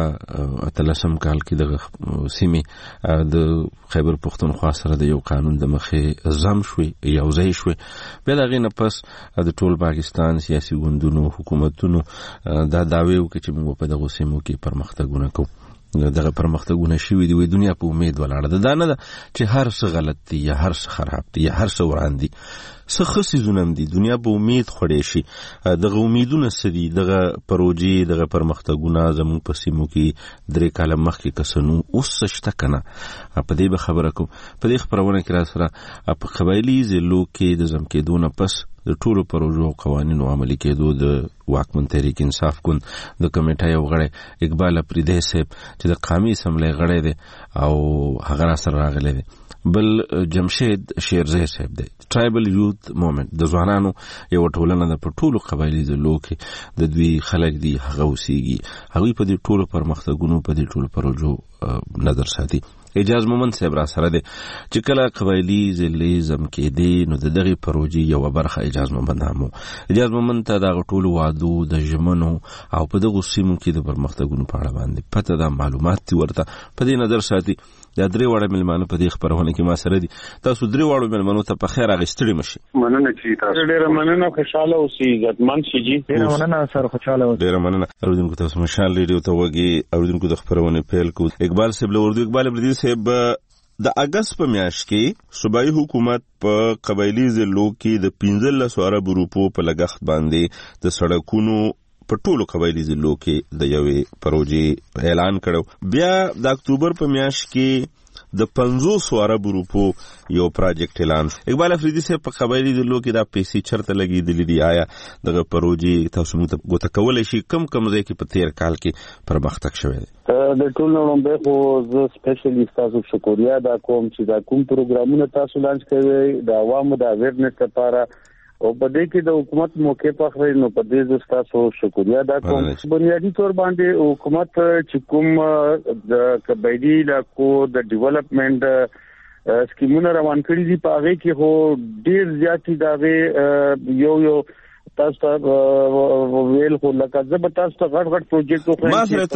2013 کال کې دغه سیمه د خیبر پختونخوا سره د یو قانون د مخې زم شوي یو ځای شوي بیا دا غینه پس د ټول پاکستان سیاسي ګوندونو حکومتونو دا داوی وکړي چې موږ په دغه سیمو کې پرمختګونه کوو دغه پرمختګونه شوي دي وي دنیا په امید ولاړه ده نه ده چې هر څه غلط دي یا هر څه خراب دي یا هر څه وران دي څه ښه څیزونه هم دي دنیا په امید خوړې شي دغه امیدونه څه دي دغه پروژې دغه پرمختګونه زموږ په سیمو کې 3 کاله مخکې کسنو اوس څه شته که نه په دې به خبره کوم په دې خپرونه کې را سره په قبایلي ضلعو کې د ضم کېدو نه پس د ټولو پروژو او قوانینو عملي کېدو د واکمن تحریک انصاف ګوند د کمیټه یو غړی اقبال اپریدی صاحب چې د قومي اسمبلی غړی دی او هغه را سره راغلی دی بل جمشید شیرزی صاحب دی ټرایبل یوث موومنت د ځوانانو یو ټولنه د په ټولو قبایلي ضلعو کې د دوی خلک دي هغه اوسېږي هغوی په دې ټولو پرمختګونو په دې ټولو پروژو نظر ساتي اجاز مومند صاحب را سره دی چې کله قبایلي ضلعې ضم کېدې نو د دغې پروژې یوه برخه اجاز مومند هم و اجاز مومند ته دغه ټولو وعدو د ژمنو او په دغو سیمو کې د پرمختګونو په اړه باندې پته ده معلومات دي ورته په دې نظر ساتي دا 3 واړه مېلمانه په دې خبرونه کې ما سره دي تاسو 3 واړو مېلمانو ته په خیر اغستړي مشي
مننه چې تاسو ډېر مننه خوشاله اوسئ عزتمن شئ ډېر مننه سره خوشاله اوسئ
ډېر مننه اوریدونکو تاسو مشال ریډیو ته وګي اوریدونکو د خبرونه پیل کو اقبال صاحب له اردو اقبال بردي صاحب د اگست په میاشت کې صوبایي حکومت په قبایلي ضلعو کې د 15 ارب روپو په لګښت باندې د سړکونو په ټولو قبایلي ضلعو کې د یوې پروژې اعلان کړو بیا د اکتوبر په میاشت کې د 500 ارب روپو یو پروجیکټ اعلان اقبال افریدی صاحب په قبایلي ضلعو کې دا پیسې چرته لګېدلې دي آیا دغه پروژې تاسو موږ ته ګوته کولی شي کم ځای کې په 13 کال کې پرمختګ شوی دی
د ټول نړۍ خو زه سپیشلی تاسو شکریا دا کوم چې دا کوم پروګرامونه تاسو لانچ کوي د عوامو د اویرنس لپاره او په دې کې د حکومت موقع په خوري نو په دې تاسو شکریا دا کوم بنیادی تور باندې حکومت چې کوم د قبایلي علاقو د ډیولپمنٹ سکیمونه روان کړی دي په هغه کې هو ډیر زیاتی دا یو تاسو ویل خو لکه زه تاسو ته غټ پروجیکټ کوم
ما سره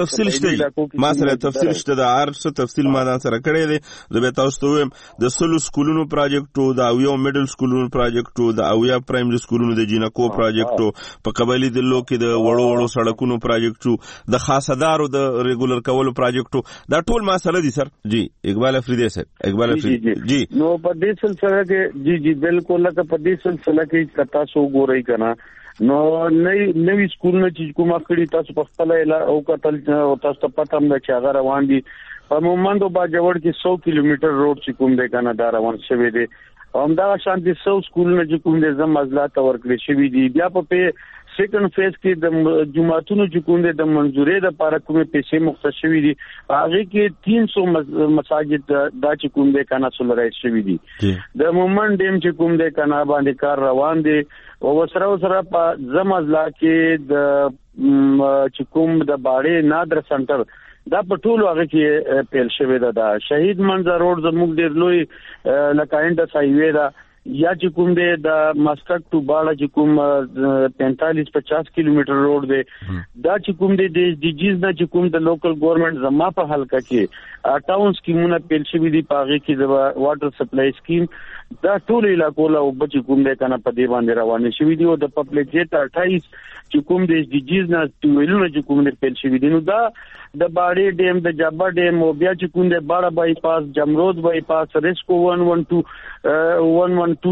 تفصیل شته د هر څه تفصیل ما دا سره کړی دی زه به تاسو ته وایم د سلو سکولونو پروجیکټو د اویا میډل سکولونو پروجیکټو د اویا پرایمري سکولونو د جینکو پروجیکټو په قبایلي ضلعو کې د وړو سړکونو پروجیکټو د خاصدارو د ریګولر کولو پروجیکټو دا ټول ما سره دي سر جی اقبال افریدی صاحب اقبال افریدی جی
نو په دې سلسله کې جی بالکل لکه په دې سلسله کې تاسو ګورئ کنه نو نوې سکولونه چې کومه کړی تاسو په خپل او کتل او تاسو ته پته هم ده چې هغه روان دي په مومندو باجوړ کې 100 کیلومتر روډ چې کوم دی کنه دا روان شوی دی همدا شانتي 100 سکولونه چې کوم دي زم مزلات ورکړي شوی دي بیا په سیکنډ فیز کې د جمعهتونو چې کوم دي د منځوري د لپاره کومه پیسې مختص شوی دي هغه کې 300 مساجد دا چې کوم دي کنه سولرایز شوی دي د مومند ډیم چې کوم دي کنه باندې کار روان دي او سره په زمزلا کې د چې کوم د باړې نادر سنټر دا په ټولو هغه کې پیل شوی دا شهید منظر روډ زموږ ډیر لوی لکه انډس هایوی دا یا چې کوم دی د ماسټک ټو باړه چې کوم 45-50 کیلومتر روډ دی دا چې کوم دی د ډیجیز نه چې کوم د لوکل ګورنمنت زما په حلقه کې 58 سکیمونه پیل شوي دي په هغه کې د واټر سپلای سکیم دا ټول علاقو له وبچ کوم دی کنه په دې باندې روانه شوي دي او د پبلک جیټ 28 چې کوم دی ډیجیز نه ټویلونه چې کوم دی پیل شوي دي نو دا د باړې ډیم د جابا ډیم او بیا چې کوم دی باړه بای پاس جمرود بای پاس ریسکو 1122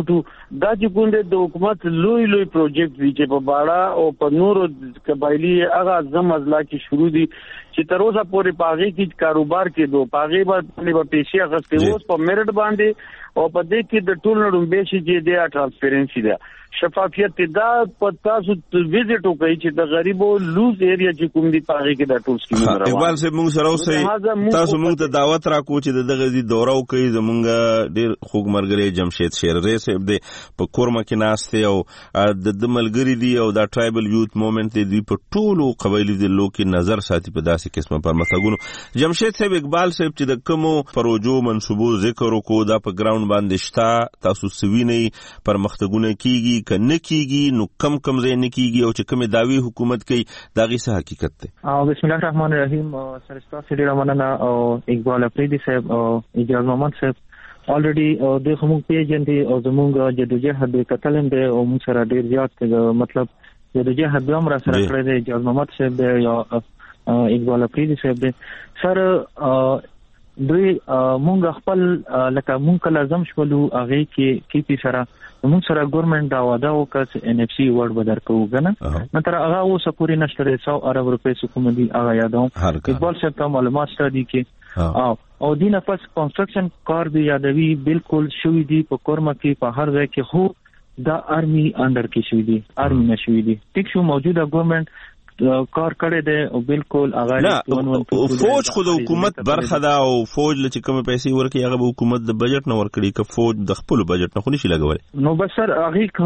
دا چې کوم د حکومت لوی پروجیکټ دی چې په باړه او په نورو قبایلی هغه اعظم اضلاع کې شروع دي چې تر اوسه پورې پاغي کې کاروبار کې دوه پاغي باندې پیسې اخستې اوس په میرټ باندې او په دې کې د ټول نړۍ شي چې د ترانسپیرنسي ده شفافیت دا پتا سو وزټ وکړي چې د غریبو لوز ایریا چې کوم دي پاغي کې د ټول سکیم روان
اقبال صاحب موږ سره اوسې تاسو موږ ته دعوت راکو چې دغه دي دوره وکړي زمونږ ډیر خوږ مرګري جمشید شیرزی صاحب دی په کورما کې ناشته او د ملګری دی او دا ټرایبل یوث موومېنټ دی په ټولو قبایلی د لوکي نظر ساتي په داسې قسمه پرمختګونو جمشید صاحب اقبال صاحب چې د کومو پروژو منصوبو ذکر وکړو دا په ګراوند باندې شته تاسو سوینه پرمختګونه کیږي کنه کیږي نو کم ځای نه کیږي او چې کوم داوی حکومت کوي دا غي څه حقیقت ده
بسم الله الرحمن الرحیم سرستا سړي رمننا او اقبال افریدي صاحب او اجازه محمد صاحب الریډي د کوم پیجن دي او زموږ جدوجہد کتلم دی او موږ سره ډیر زیات مطلب جدوجہد هم را سره کړی دی اجازه محمد صاحب دی یا اقبال افریدي صاحب دی سر دوی مونږ خپل لکه مونږ کله زم شولو هغه کې پی سره مونږ سره ګورنمنت دا وعده وکړ ان اف سی ورډ بدر کوو کنه متر هغه اوس پوری نشته 100 ارب روپے حکومت دی هغه یادوم اقبال صاحب ته معلومات شته دي کې او دینه پس کنسټرکشن کار دی یادوي بالکل شوې دي په کورما کې په هر ځای کې هو دا آرمي انډر کې شوې دي آرمي نشوي دي ټیک شو موجوده ګورنمنت کار کړی دی او بالکل هغه
فوج خو د حکومت برخه ده او فوج لچې کوم پیسې ورکړي هغه به حکومت د بجټ نه ورکړي که فوج د خپل بجټ نه خو نشي لګولای
نو بس سر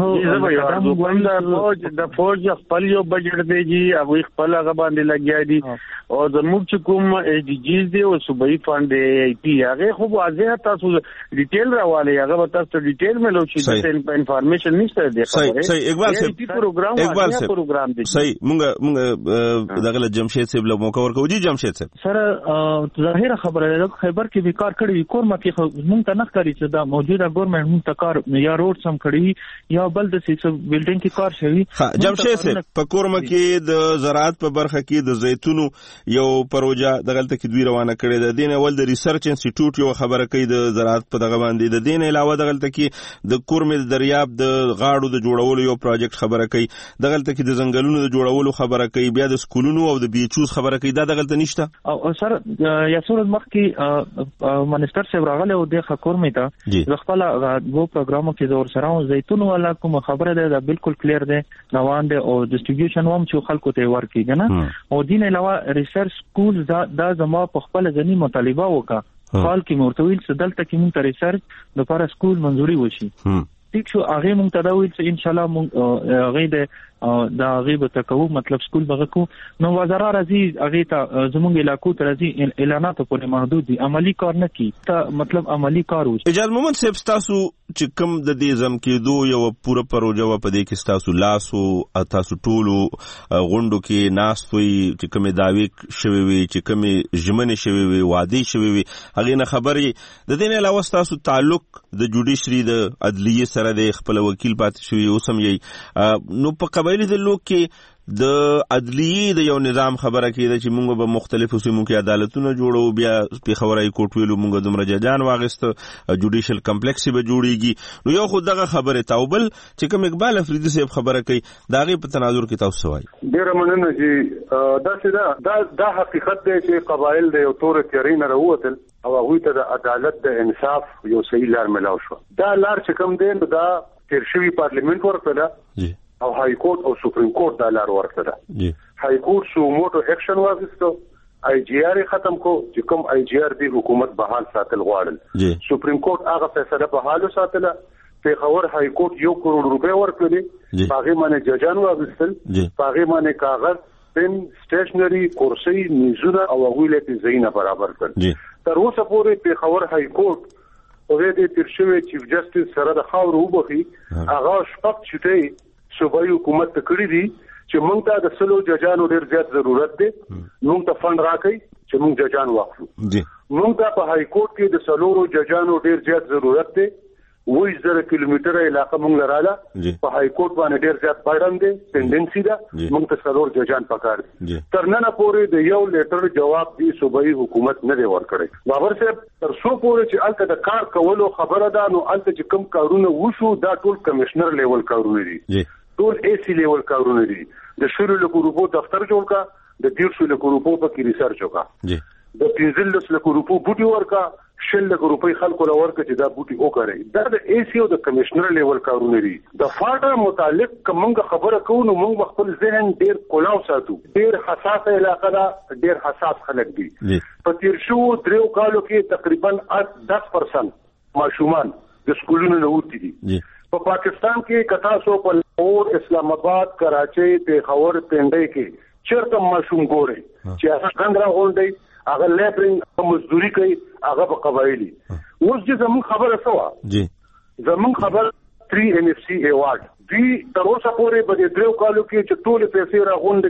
هغه د فوج خپل یو بجټ دی جی هغه خپل هغه باندې لګیا دي او زموږ چې کوم ای ډي جیز دی او صوبایي فند دی ای پی هغه خو واضح تاسو ډیټیل راواله هغه تاسو ډیټیل ملو شي د انفارمیشن نشته دی
صحیح اقبال صاحب
پروګرام دی
صحیح مونږ دغه جمشید صاحب له موقع ورکو دي جمشید صاحب
سره ظاهره خبره ده خیبر کې به کار کړی کورما کې مونږ ته نه کاری چې دا موجوده ګورنمنت مونږ ته کار یا روډ سم کړی یا بل د سیس بلډینګ کې کار شوی
جمشید صاحب په کورما کې د زراعت په برخه کې د زیتونو یو پروژه دغلته کې دوی روانه کړې ده دین اول د ریسرچ انسټیټیوټ یو خبره کوي د زراعت په دغه باندې د دین علاوه دغلته کې د کورمې دریاب د غاړو د جوړولو یو پروجیکټ خبره کوي دغلته کې د ځنګلونو د جوړولو خبره کوي بیا د سکولونو او د بیچوز خبره کوي دا دغلته نشته
او سر یا سورج مخ کې منسٹر صاحب راغله او د خکور میته د خپل غو پروګرامو کې زور سره زیتون والا کوم خبره ده بالکل کلیر ده روان ده او ډیسټریبیوشن هم چې خلکو ته ورکیږي نه او دین علاوه ریسرچ سکول دا زما په خپل ځنی مطالبه وکړه حال کې مرتویل سدلته کې مونږ ریسرچ د لپاره سکول منځوري وشي ټیک شو هغه مونږ ته دا ویل چې ان شاء الله مونږ هغه د غیب تکو مطلب سکول بغکو نو وزارت راځي هغه ته زموږ علاقو ته راځي اعلانات پورې محدود دي عملی کار نه کی ته مطلب عملی کار وشي
اجازه محمد صاحب تاسو چې کوم د دې زم کې یو پوره پروژه و په دې کې تاسو لاسو تاسو ټولو غونډو کې ناستوي چې کوم داوی شوي وي چې کوم ژمنې شوي وي وعده شوي وي هغه نه خبرې د دې نه علاوه تاسو تعلق د جوډیشري د عدلیه سره د خپل وکیل پاتې شوی اوسم یې نو په قبایلی د لوک کې د عدلیه د یو نظام خبره کیده چې موږ به مختلفو سیمو کې عدالتونه جوړو بیا په خبرای کوټ ویلو موږ دومره ججان واغست جوډیشل کمپلیکس به جوړیږي نو یو خود دغه خبره تاوبل چې کوم اقبال افریدي صاحب خبره کوي داغه په تناظر کې تاسو وایي
ډیر مننه چې دا حقیقت دی چې قبایل د یو تور تیرین راوتل او هغه ته د عدالت د انصاف یو صحیح لار ملاو شو دا لار چې کوم دی دا تیر شوی پارلیمنت ورکړه او های کورټ او سپریم کورټ دا لار ورکړه های کورټ سو موټو اکشن واغستو آی جی آر ختم کو چې کوم آی جی آر دی حکومت بحال ساتل غواړل سپریم کورټ هغه فیصله بحال ساتله پیښور های کورټ 1 کروڑ روپے ورکړي هغه باندې ججان واغستل هغه باندې کاغذ پن سټیشنری کورسي میزونه او هغه زینه برابر کړ تر اوسه پورې پیښور های کورټ او دې ترشوي چیف جسټس سره د خاور وبخي هغه شپږ چټي صوبایي حکومت ته کړی دي چې موږ ته د سلو ججانو ډیر زیات ضرورت دی موږ ته فند راکړي چې موږ ججان واخلو موږ ته په های کورټ کې د سلورو ججانو ډیر زیات ضرورت دی 10,000 کیلومتره علاقه مونږ لراله په های کورټ باندې ډیر زیات بایرن دی ټندنسي ده مونږ ته څلور ججان پکار دي تر نن پورې د یو لیټر جواب دی صوبایي حکومت نه دی ورکړی بابر صاحب تر څو پورې چې الته د کار کولو خبره ده نو الته چې کوم کارونه وشو دا ټول کمشنر لیول کارونه دي ټول اي سي لیول کارونه دي د شورو له ګروپو دفتر جوړ کا د 150 لک روپو په کې ریسرچ وکړه د 15 لک روپو بوټي ورکا 6 لک روپۍ خلکو لورکه چې دا بوټي وکړي دا د اي سي او د کمشنر لیول کارونه دي د فاټا متعلق کومه خبره کوو نو موږ خپل ذهن ډیر کولاو ساتو ډیر حساس علاقه ده ډیر حساس خلک دي په تیر شو 3 کالو کې تقریبا 10% ماشومان د سکولونو نه وتی دي په پاکستان کې کتا سو په لاهور اسلام آباد کراچي پیښور پنډۍ کې چرته ماشوم ګوري چې هغه څنګه غونډي هغه لیبرینګ مزدوري کوي هغه په قبایلی اوس چې زمون خبره سوا زمون خبر 3 NFC ایوارډ دی تر اوسه پورې په دې 3 کالو کې چې ټول پیسې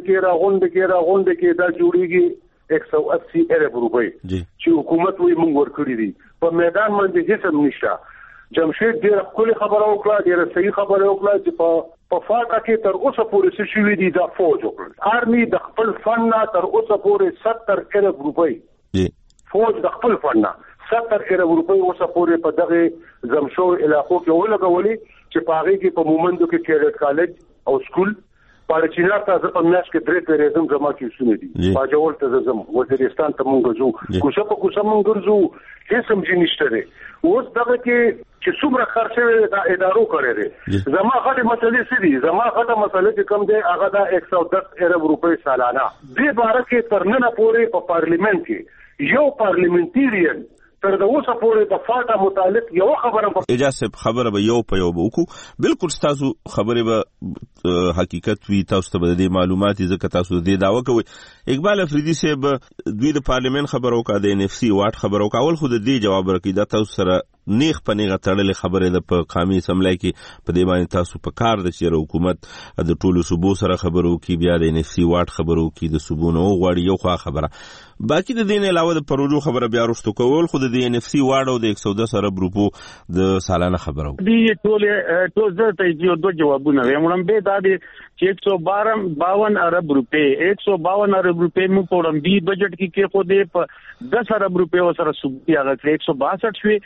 راغونډ کې دا جوړیږي 180 ارب روپۍ چې حکومت وي موږ ورکړي دي په میدان باندې هیڅ نشته جمشید ډېر خپل خبره وکړه ډېر صحیح خبره وکړه چې په فاټا کې تر اوسه پورې څه شوي دي دا فوج وکړ آرمي د خپل فن تر اوسه پورې 70 ارب روپۍ فوج د خپل فن 70 ارب روپۍ اوسه پورې په دغه زمشور علاقو کې ولګولې چې په هغه کې په مومندو کې کیډټ کالج او سکول پارچینا ته په میاش کې درې پیریزم جمع کیسونه دي باجوړ ته زم وزیرستان ته مونږ ځو کوڅه مونږ ګرځو هیڅ سمجي نشته دی اوس دغه کې چې څومره خرچه د ادارو کړی دی زما غټه مسلې څه دي زما غټه مسلې چې کم دی هغه د 110 ارب روپۍ سالانه دې باره کې تر نن پورې په پارلیمنت کې یو پارلیمنټیرین تر د اوسه پورې د فاټا متعلق یو خبره
اجازه خبره به یو په یو وکړو بالکل تاسو خبره به حقیقت وی تاسو ته د معلومات ځکه تاسو د داوا کوي اقبال افریدي صاحب دوی د پارلیمنت خبرو کا د NFC واټ خبرو کول خو د دې جواب ورکړي دا تاسو سره نیغ په نیغه تړلې خبره ده په قومي اسمبلی کې په دې باندې تاسو په کار د چې حکومت د ټولو صوبو سره خبرو کې بیا د NFC واټ خبرو کې د صوبو نو غواړي یو خو خبره باقي د دین علاوه د پروژو خبره بیا رښتو کول خو د NFC واټ او د 110 ارب روپو د سالانه خبرو
دی ټول ته یو دوه جوابونه ومړم به دا دي چې 152 ارب روپے 152 ارب روپے مو پورم بي بجٹ کې خو دې په 10 ارب روپے سره صوبې هغه 162 شوي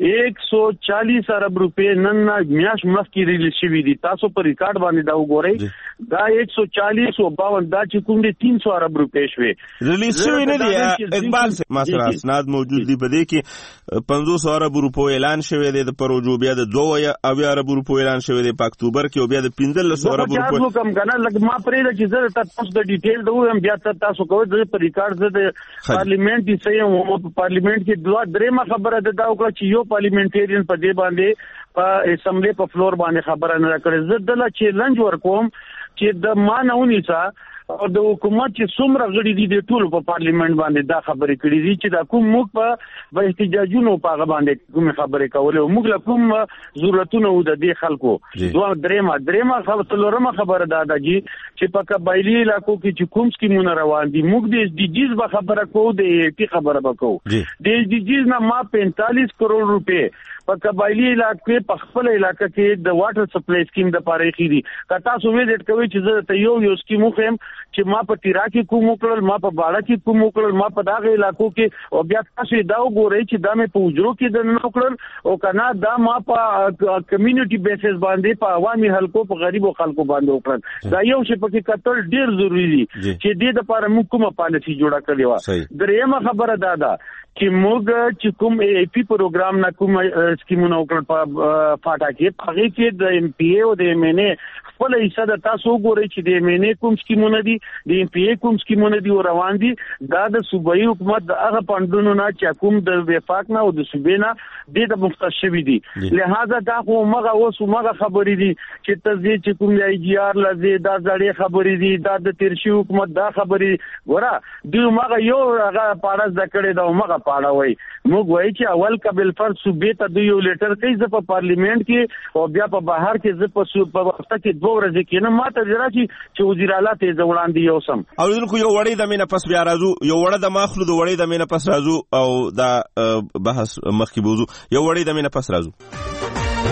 140 ارب روپے نن میاش مخکې ریلیز شوی دي تاسو په ریکارډ باندې دا وګورئ دا 140 او 52 دا چې کوم دي 300 ارب روپے شوي
ریلیز شوی نه دي اقبال ماسره اسناد موجود دي په دې کې 500 ارب روپے اعلان شوی دی د پروژو بیا د 2 ارب روپے اعلان شوی دی په اکتوبر کې او بیا د 1500 ارب روپے
نو کوم کنه لکه ما پرې چې زه تاسو د ډیټیل دوم بیا تاسو کوئ د ریکارډ د پارلیمنت دي سې په پارلیمنت کې دوه درېمه خبره ده دا وکړه چې یو پارلیمنټیرین په دې باندې په اسمبلی په فلور باندې خبره نه کړې زه دله چیلنج ورکوم چې د مانونی څخه او د حکومت چې څومره غړي دي د ټول په پارلیمنت باندې دا خبرې کړې دي چې دا کوم موږ په احتجاجونو په باندې کوم خبرې کولې موږ له کوم ضرورتونو د دې خلکو دوه درېمه خبره دا ده چې په قبایلی علاقو کې چې کوم سکیمونه روان دي موږ د SDGs به خبره کوو د AT خبره وکړو د SDGs نه ما 45 کروڑ روپے په قبایلی علاقې په خپل علاقې کې د واټر سپلای سکیم د پاره کې دي کتا سو ویزټ کوي چې زه ته یو سکیم خو چې ما په تیرا کې کوم وکړل ما په باړه کې کوم وکړل ما په داغه علاقو کې او بیا تاسو دا وګورئ چې دا مې په وجرو کې د نوکړل او کنه دا ما په کمیونټي بیسس باندې په عوامي حلقو په غریبو خلکو باندې وکړل دا یو چې پکې کتل ډیر ضروری دي چې دې د لپاره موږ کومه پالیسي جوړه کړې و درېمه خبره دا چې موږ چې کوم AP پروګرام نه کوم سکیمونه وکړل په فاټا کې هغه کې د MPA او د MNA خپل حصہ د تاسو وګورئ چې د MNA کوم سکیمونه دي د MPA کوم سکیمونه دي روان دي دا د صوبایي حکومت د هغه فندونو نه چې کوم د وفاق نه او د صوبې نه د مختص شوی دي لہذا دا خو مغه خبرې دي چې تزې چې کوم IGR لزه دا ځړې خبرې دي دا د تیرشي حکومت دا خبرې ورا دوی مغه یو هغه پارس د کړي دا مغه پاړه وای موږ وای چې اول قبل فرض صوبې ته دوی یو لیټر کوي ز په پارلیمنت کې او بیا په بهر کې ز په وخت کې 2 ورځې کې نه ماته درا چې وزیر اعلی ته ځوړاندې یو سم
او دغه یو وړي د مینه پس بیا راځو یو وړه د ماخلو د وړي د مینه پس راځو او دا بحث مخکې بوزو یو وړي د مینه پس راځو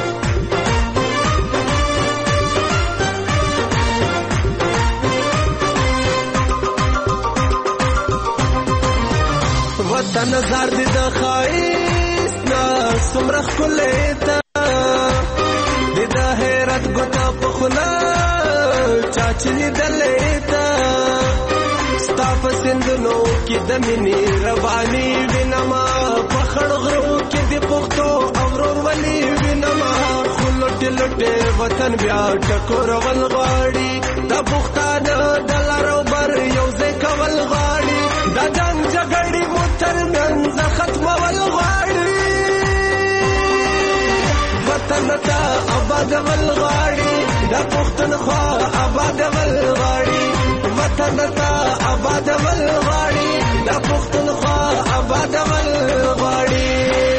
دا نظر دې د ښایست نه څومره ښکلی ته دې د حیرت ګوته په خوله چا چې لیدلی ته ستا په سیندونو کې د مینې روانې وینمه په خړ غرو کې د پښتو او ورورولي وینمه خو لوټې لوټې وطن بیا ټکورول غواړي دا پښتانه د لر او بر یو ځای کول غواړي دا جنګ جګړې مو ترمنځ ختمول غواړي وطن ته آبادول غواړي دا پښتونخوا آبادول غواړي وطن ته آبادول غواړي دا پښتونخوا آبادول غواړي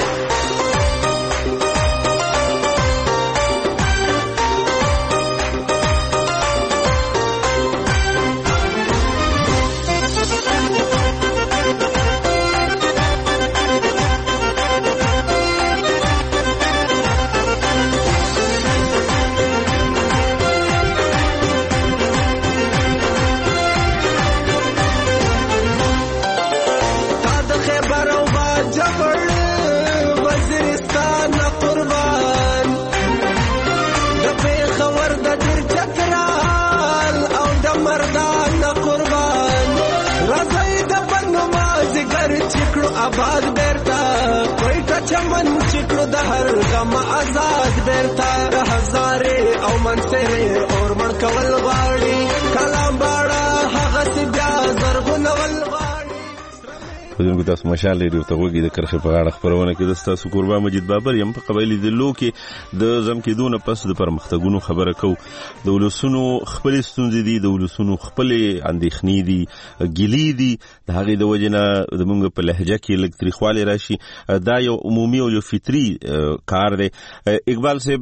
آباد بیرتا کوئی چمن چکړو د هر غم آزاد بیرتا هزارې او منصرې اور من کول غواړي کلام باړه هغه سي بیا زرغونول غواړي
ودونکو تاسو مشال لري ته وګورئ د کرښې په غاړه خبرونه کې د تاسو قربان مجید بابر یم په قبایلی د لو کې د زم کې دونه پس د پرمختګونو خبره کو د ولسونو خپل ستونزې دي د ولسونو خپل اندېښنې دي ګیلې دي د هغې د وجنه د موږ په لهجه کې لږ تریخوالی راشي دا یو عمومي او یو فطري کار دی اقبال صاحب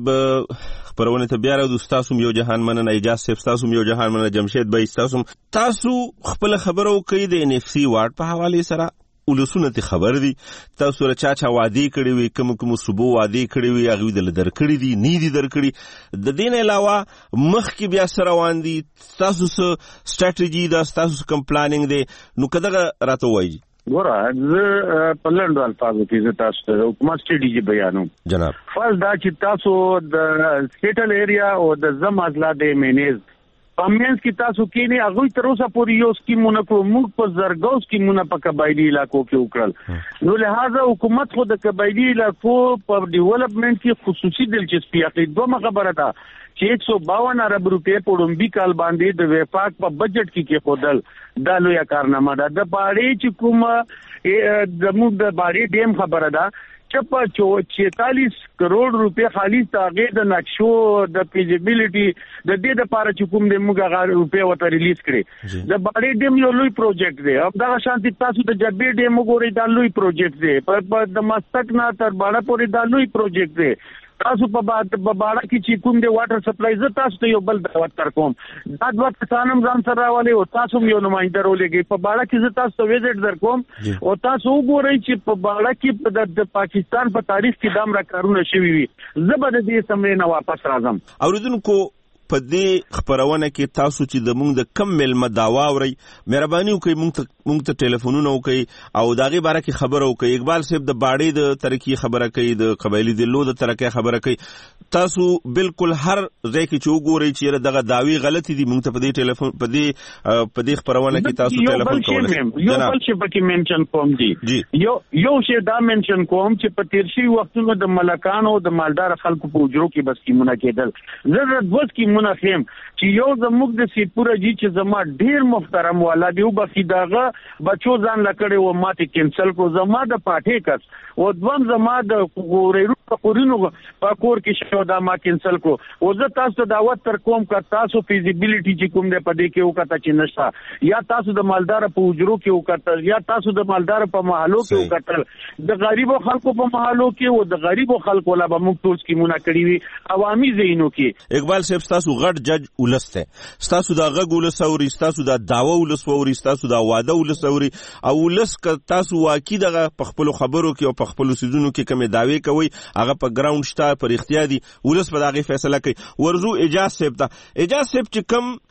خبرونه ته بیا راځو تاسو یو جهان مننه اجازه صاحب تاسو یو جهان مننه جمشید بھائی تاسو خپل خبرو کوي د NFC وارد په حواله سره ولسونه ته خبر دي تاسو رچا وادي کړی وي کوم صوبو وادي کړی وي هغه د درکړی دي نی دي درکړی د دین علاوه مخ کې بیا سره روان دي تاسو سټریټجی دا تاسو کوم پلانینګ دی نو کده راته وایي
ګوره زه په لنډو الفاظو کې زه تاسو ته حکومت سټریټجی بیانوم جناب فرض دا چې تاسو د سټیټل ایریا او د زم اضلاع د مینیز پامینس کی تاسو کې نه هغه تر اوسه پورې یو سکیمونه کو موږ په زرګو سکیمونه په قبایلی علاقو کې وکړل نو لہذا حکومت خو د قبایلی علاقو په ډیولپمنٹ کې خصوصي دلچسپي اخلي دوه خبره ده چې 152 ارب روپے په لومبي کال باندې د وفاق په بجټ کې خودل دا لوی کارنامه ده د باړې چې کوم زموږ د باړې ډیم خبره ده چپا 46 کروڑ روپے خالص تاغه د نقشو د فیزیبিলিټي د دې د لپاره چې کوم د موږ غا روپے وته ریلیز کړي د باړې ډیم یو لوی پروجیکټ دی او دا شانتي تاسو د جبې ډیم وګورئ دا لوی پروجیکټ دی په د مستک نه تر باړه پورې دا لوی پروجیکټ دی تاسو په باړه کې چې کوم د واټر سپلای ز تاسو ته یو بل دعوت تر کوم دا د وخت څانم ځان سره راولې او تاسو یو نمائنده رولېږي په باړه کې ز تاسو ته ویزټ در کوم او تاسو وګورئ چې په باړه کې د پاکستان په تاریخ کې دام را کارونه شوي وي زبر دې سمې نه واپس راځم
اوریدونکو په دې خبرونه کې تاسو چې د موږ د کم ملما داوا اوري مهرباني وکړئ موږ ته ټلیفونونه وکړئ او داغه باره کې خبرو وکړئ اقبال صاحب د باړې د ترقی خبره کوي د قبایلی د لو د ترقی خبره کوي تاسو بالکل هر ځای کې چې وګورئ چې دغه داوی غلطي دي موږ ته په دې ټلیفون په دې خبرونه کې تاسو ټلیفون کولای
یو بل شي پکې منشن کوم دي یو شی دا منشن کوم چې په تیرشي وختونو د ملکانو د مالدار خلکو په اجرو کې بس کیمونه کېدل ضرورت بس کی منافیم چې یو زموږ د سیپوره جی چې زما ډیر محترم والا دیو بخی داغه بچو ځان لکړې و ماته کینسل کو زما د پاټې کس او دوم زما د غوریرو قورینو پاکور کې شو دا ما کینسل کو او زه تاسو ته دعوت تر کوم کا تاسو فیزیبিলিټي چې کوم دې پدې کې وکړه چې نشتا یا تاسو د مالدار په اجرو کې وکړه یا تاسو د مالدار په محلو کې وکړه د غریبو خلکو په محلو کې او د غریبو خلکو لا به موږ ټول سکیمونه کړی وي عوامي زینو کې
اقبال صاحب تاسو غټ جج ولسته تاسو دا غږ ولسوري تاسو دا داوا ولسوري تاسو دا واده ولسوري او ولس ک تاسو واقعي دغه په خپل خبرو کې او په خپل سيزونو کې کومه داوی کوي هغه په ګراوند شته پر اختیاري ولس په دغه فیصله کوي ورزو اجازه صاحب چې کم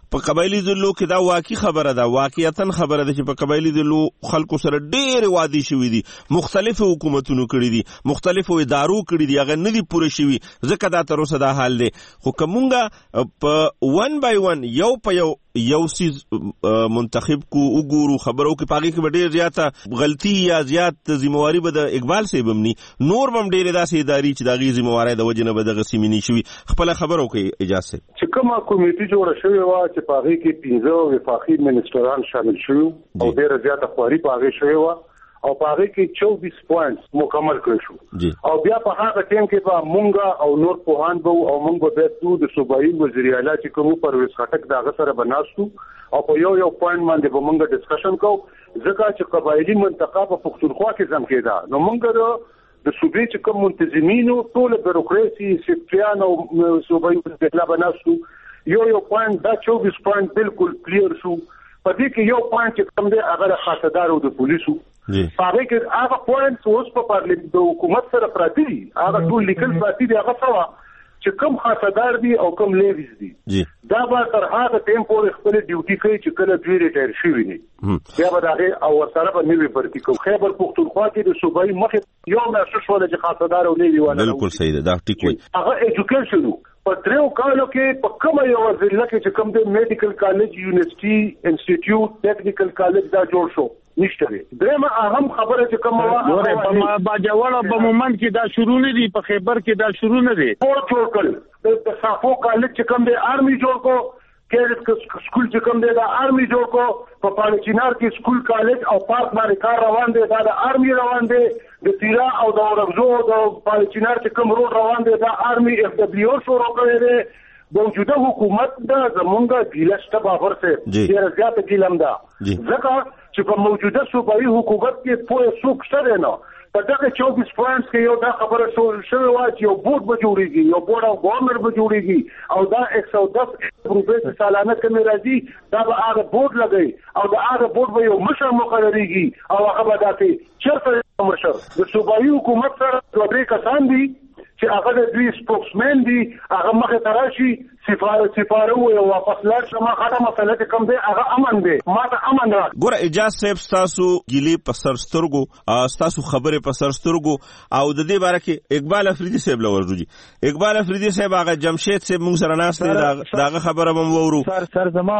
په قبایلی ذلو کې دا واقعي خبره ده، واقعیتاً خبره ده چې په قبایلی ذلو خلکو سره ډېر وادي شوي دي، مختلفو حکومتونو کړي دي، مختلفو ادارو کړي دي، هغه نه دي پوره شوي، ځکه دا تر اوسه دا حال دی. خو که مونږ په 1 by 1 یو په یو سیز منتخب کو وګورو، خبرو کې پاګه کې ډېر زیاته غلطي یا زیات ذمہواری به د اقبال صاحب هم ني، نور هم ډېر داسې اداري چې د غي ذمہواری د وجنه به د غسیمنی شوي. خپل خبرو کې اجازه
چې کومه کمیټه جوړه شوې و چې پاګه کې 15 وفاقي منسټران شامل شوي او ډېر زیاته خواري پاګه شوې و او پاګه کې 24 پوینټس مکمل کړ شو او بیا په هغه ټیم کې به مونږه او نور پوهان به او مونږ به د صوبایي وزیر اعلی چې کوم پرویز خټک دغه سره بناستو او په یو پوینټ باندې به مونږ ډسکشن کوو، ځکه چې قبایلی منطقه په پښتونخوا کې زم کېده. نو مونږ د صوبې چې کوم منتظمینو ټول بیروکراسي سیکټریان او صوبایي وزیر اعلی بناستو، یو پوینټ دا 24 پوینټ بالکل کلیر شو. په دې کې یو پوینټ چې کوم دی هغه خاصدار او د پولیسو هغه کې هغه پوینټ اوس په پارلیمنت د حکومت سره پراتی دي، هغه ټول لیکل پراتی دي، هغه سوا چې کوم خاصدار دي او کوم لیویز دي دا به تر هغه ټیم پورې خپل ډیوټي کوي چې کله دوی ریټایر شي وي بیا به دغه او سره به نوی پرتی کوي. خیبر پختونخوا کې د صوبایي مخې یو مؤسسه شوله چې خاصدار او لیوی ونه
بالکل صحیح ده، دا ټیک وي.
هغه ایجوکیشن په 3 کالو کې په کومه یو ضلع کې چې کوم د میډیکل کالج، یونیورسيټي، انسټیټیوټ، ټیکنیکل کالج دا جوړ شو نشته دی. درېمه اهم خبره چې کومه
په باجوړ په مومنت کې دا شروع نه دي، په خیبر کې دا شروع نه دي.
ټول جوړ کړل د صافو کالج چې کوم دی آرمي جوړ کو، کېډټ سکول چې کوم دی دا آرمي جوړ کو، په پالچینار کې سکول کالج او پارک باندې کار روان دی دا د آرمي روان دی، د تیرا او د اورغزو د پالچینار چې کوم روډ روان دی دا آرمي اف دبليو شروع کړی دی. موجوده حکومت دا زمونږه ګیلشته بابر سره ډیر زیات ګیلم ده، ځکه چې په موجوده صوبایي حکومت کې پوهه څوک شته نه. په دغه 24 پوینټس کې یو دا خبره شوې وه چې یو بورډ به جوړېږي، یو بورډ او ګورنر به جوړېږي او دا 110 روپۍ سالانه کمې راځي، دا به هغه بورډ لګوي او د هغه بورډ به یو مشر مقرریږي او هغه به داسې چېرته مشر د صوبایي حکومت سره 2-3 کسان دي چې هغه د دوی سپوکسمن دي، هغه مخې ته راشي سفاره وي او واپس لاړ شي. ما خاطر مسله کې کوم دی هغه امن دی، ما ته امن راځي.
ګوره اجازه صاحب ستاسو ګیلې په سر سترګو، ستاسو خبرې په سر سترګو او د دې باره کې اقبال افریدي صاحب لورځي. اقبال افریدي صاحب هغه جمشید صاحب موږ سره ناست دی، داغه خبره هم وورو.
سر زما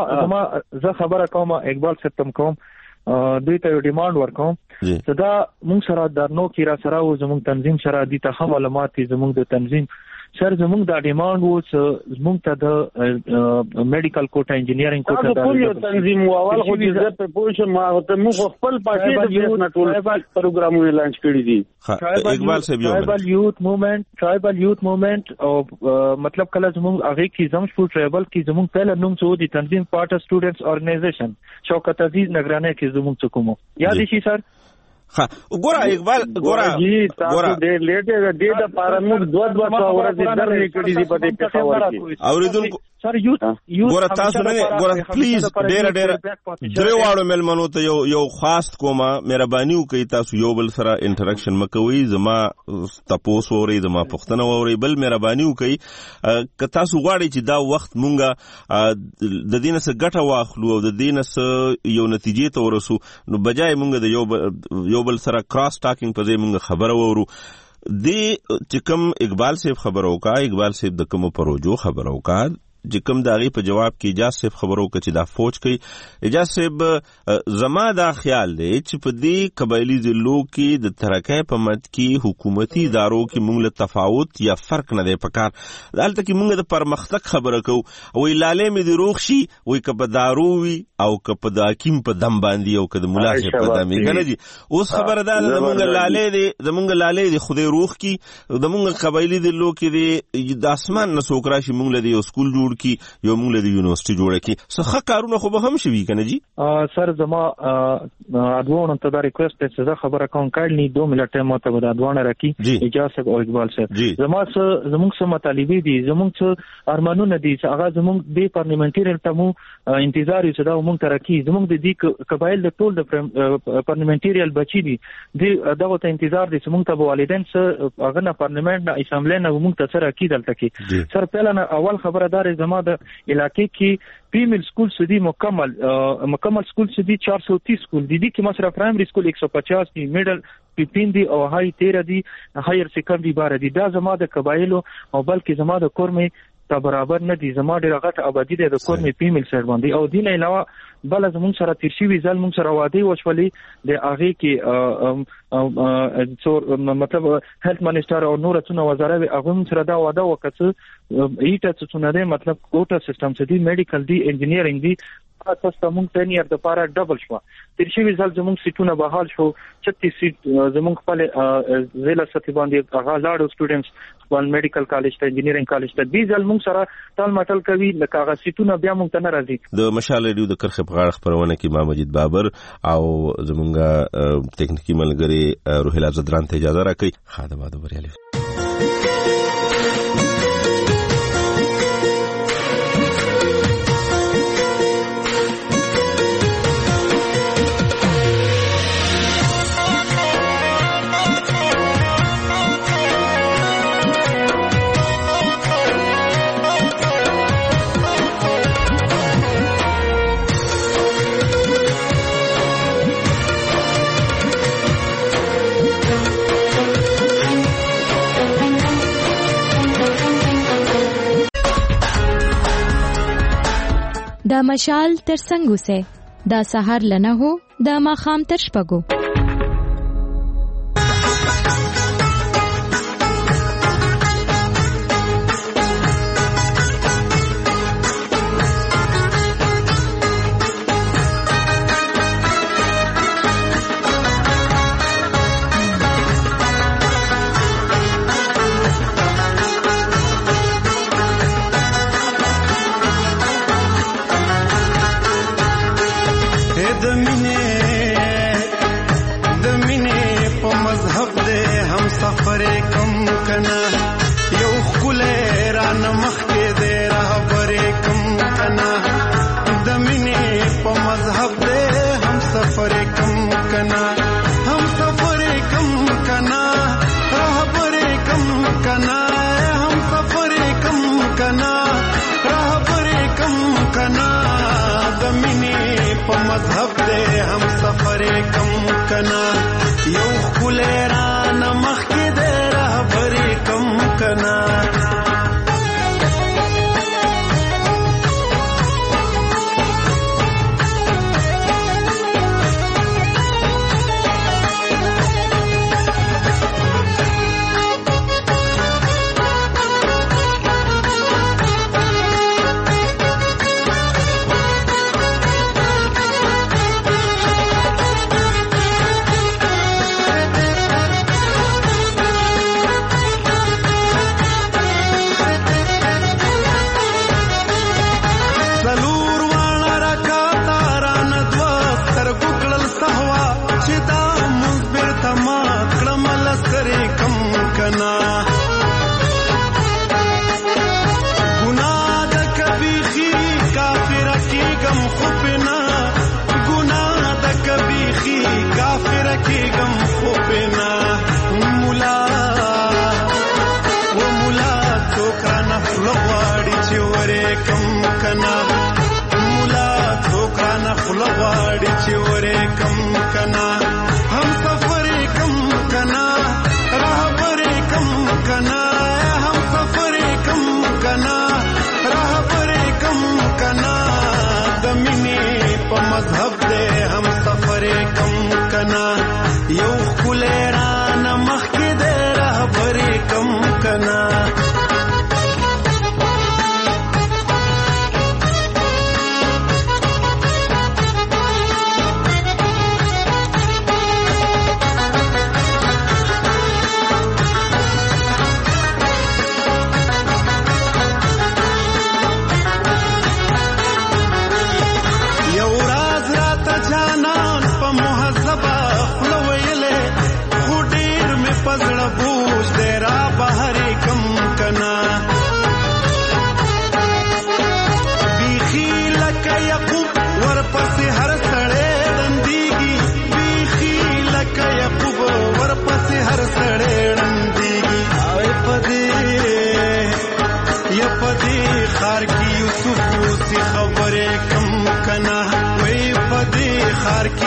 زه خبره کوم اقبال صاحب تم کوم دوی ته یو ډیماند ورکوم چې دا موږ سره د نو کې را سره او زموږ تنظیم سره دي ته هم معلومات زموږ د تنظیم سر زموږ دا ډیماند وو چې زموږ ته د میډیکل کوټه انجینیرینګ کوټه
دا ټول تنظیم اول خو دې زه په پوښتنه ما ته موږ خپل پاتې د بیرونه ټول پروګرامونه لانچ کړی دي.
اقبال صاحب
ټرایبل یوت موومېنټ او مطلب کله زموږ هغه کې زمشپور ټرایبل کې زموږ پهل نوم څو دي تنظیم پارټ سټوډنټس ارګنایزیشن شوکت عزیز نگرانه کې زموږ څکومو یاد شي سر.
ها وګوره اقبال ګوره
ډېر لیټ دی د پارموږ 2 ورځې درنې کړې دي په دې پیښور کې
اوریدونکو
سر یوت
ګوره تاسو نه ګوره پلیز ډېر درې واړو ملمنو ته یو خاص کومه مهرباني وکړئ، تاسو یو بل سره انټریکشن مکوئ، زما تاسو اورئ، زما پښتنه اورئ، بل مهرباني وکړئ که تاسو غواړئ چې دا وخت مونږه د دینه څخه ګټه واخلو او د دینه څخه یو نتیجې ته ورسو، نو بجای مونږ د یو بل سره کراس ټاکینګ په ځای مونږ خبره وورو. دی چې کوم اقبال صاحب خبرو کا، اقبال صاحب د کوم پروژو خبرو کا چې کوم د هغې په جواب کې اجاز صاحب خبرو که چې دا فوج کوي. اجاز صاحب زما دا خیال دی چې په دې قبایلي ضلعو کې د ترقۍ په مد کې حکومتي ادارو کې موږ له تفاوت یا فرق نه دی پکار. دلته کې موږ د پرمختګ خبره کوو، وایي لالې مې دې روغ شي، وایي که په دارو وي او که په د حکیم په دم باندې او که د ملا صاحب په دم وي، که نه دي. اوس خبره دا ده زمونږ لالې دی خدای روغ کي، زمونږ قبایلي ضلعو کې د اسمان نه څوک راشي موږ له یو سکول جوړ کی یو موږ له یونیورسيټي جوړه کی څه کارونه خو به هم شوي کنه جی.
سر زما ادوان ته دا ریکوست ته زه خبره کوم کړنی 2 منټه مو ته د ادوان راکی اجازه او اقبال صاحب زما زموږ سم مطالبه دي، زموږ ارمانونه دي چې هغه زموږ د پارلیمنټری تمو انتظار یې صدا موږ ترکی زموږ د دې قبایل د ټول د پارلیمنټریال بچی دي دغه ته انتظار دي چې موږ ته والدین سره هغه نه پارلیمنت نه اسمبلی نه موږ ته سره کیدل تکي. سر پهلا اول خبردار زما د علاقې کې فیمیل سکول سدي مکمل سکول سدي 430 سکول دي کې مثلا پرایمری سکول 150 دي میډل 15 دي او هاي 13 دي هایر سیکنډري 12 دي دا زما د قبایلو او بلکې زما د کورمې ته برابر نه دي زما ډیره غټه آبادی ده د کورمې فیمیل سره باندې او دین علاوه بل زمون سره تیر شي ویزل مون سره واده وشولې د هغه کې څور مطلب هیلث منسٹر او نور څونه وزاره هغه سره دا واده وکړه ایټه څونه ده مطلب کوټا سیستم څه دي میډیکل دي انجینیرینګ دي تاسو موږ 10 ایئر د پاره ډبل شو تیر شي ویزل زمون سیټونه بحال شو 36 سیټ زمون خپل ضلع سطح باندې هغه لاړو سټوډنټس خپل میډیکل کالج ته انجینیرینګ کالج ته دي ځل موږ سره ټال مټل کوي لکه هغه سیټونه بیا موږ ته نه راځي
د مشال ریډیو د کرخه په غاړه خبرونه کې ما مجید بابر او زمونږه ټیکنیکی ملګری روحیلا زدران ته اجازه راکړي خادمات بریالي
دا مشال تر څنګه سه دا سحر لنه هو دا ماخام تر شپګو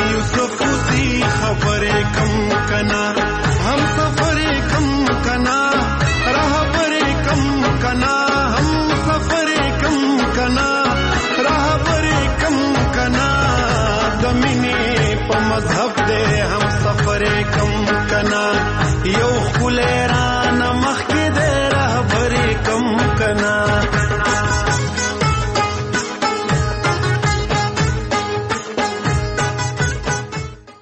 یوسف سی خبرې کم کنا هم سفرې کم کنا رهبرې کم کنا هم سفرې کم کنا رهبرې کم کنا د مینې په مذهب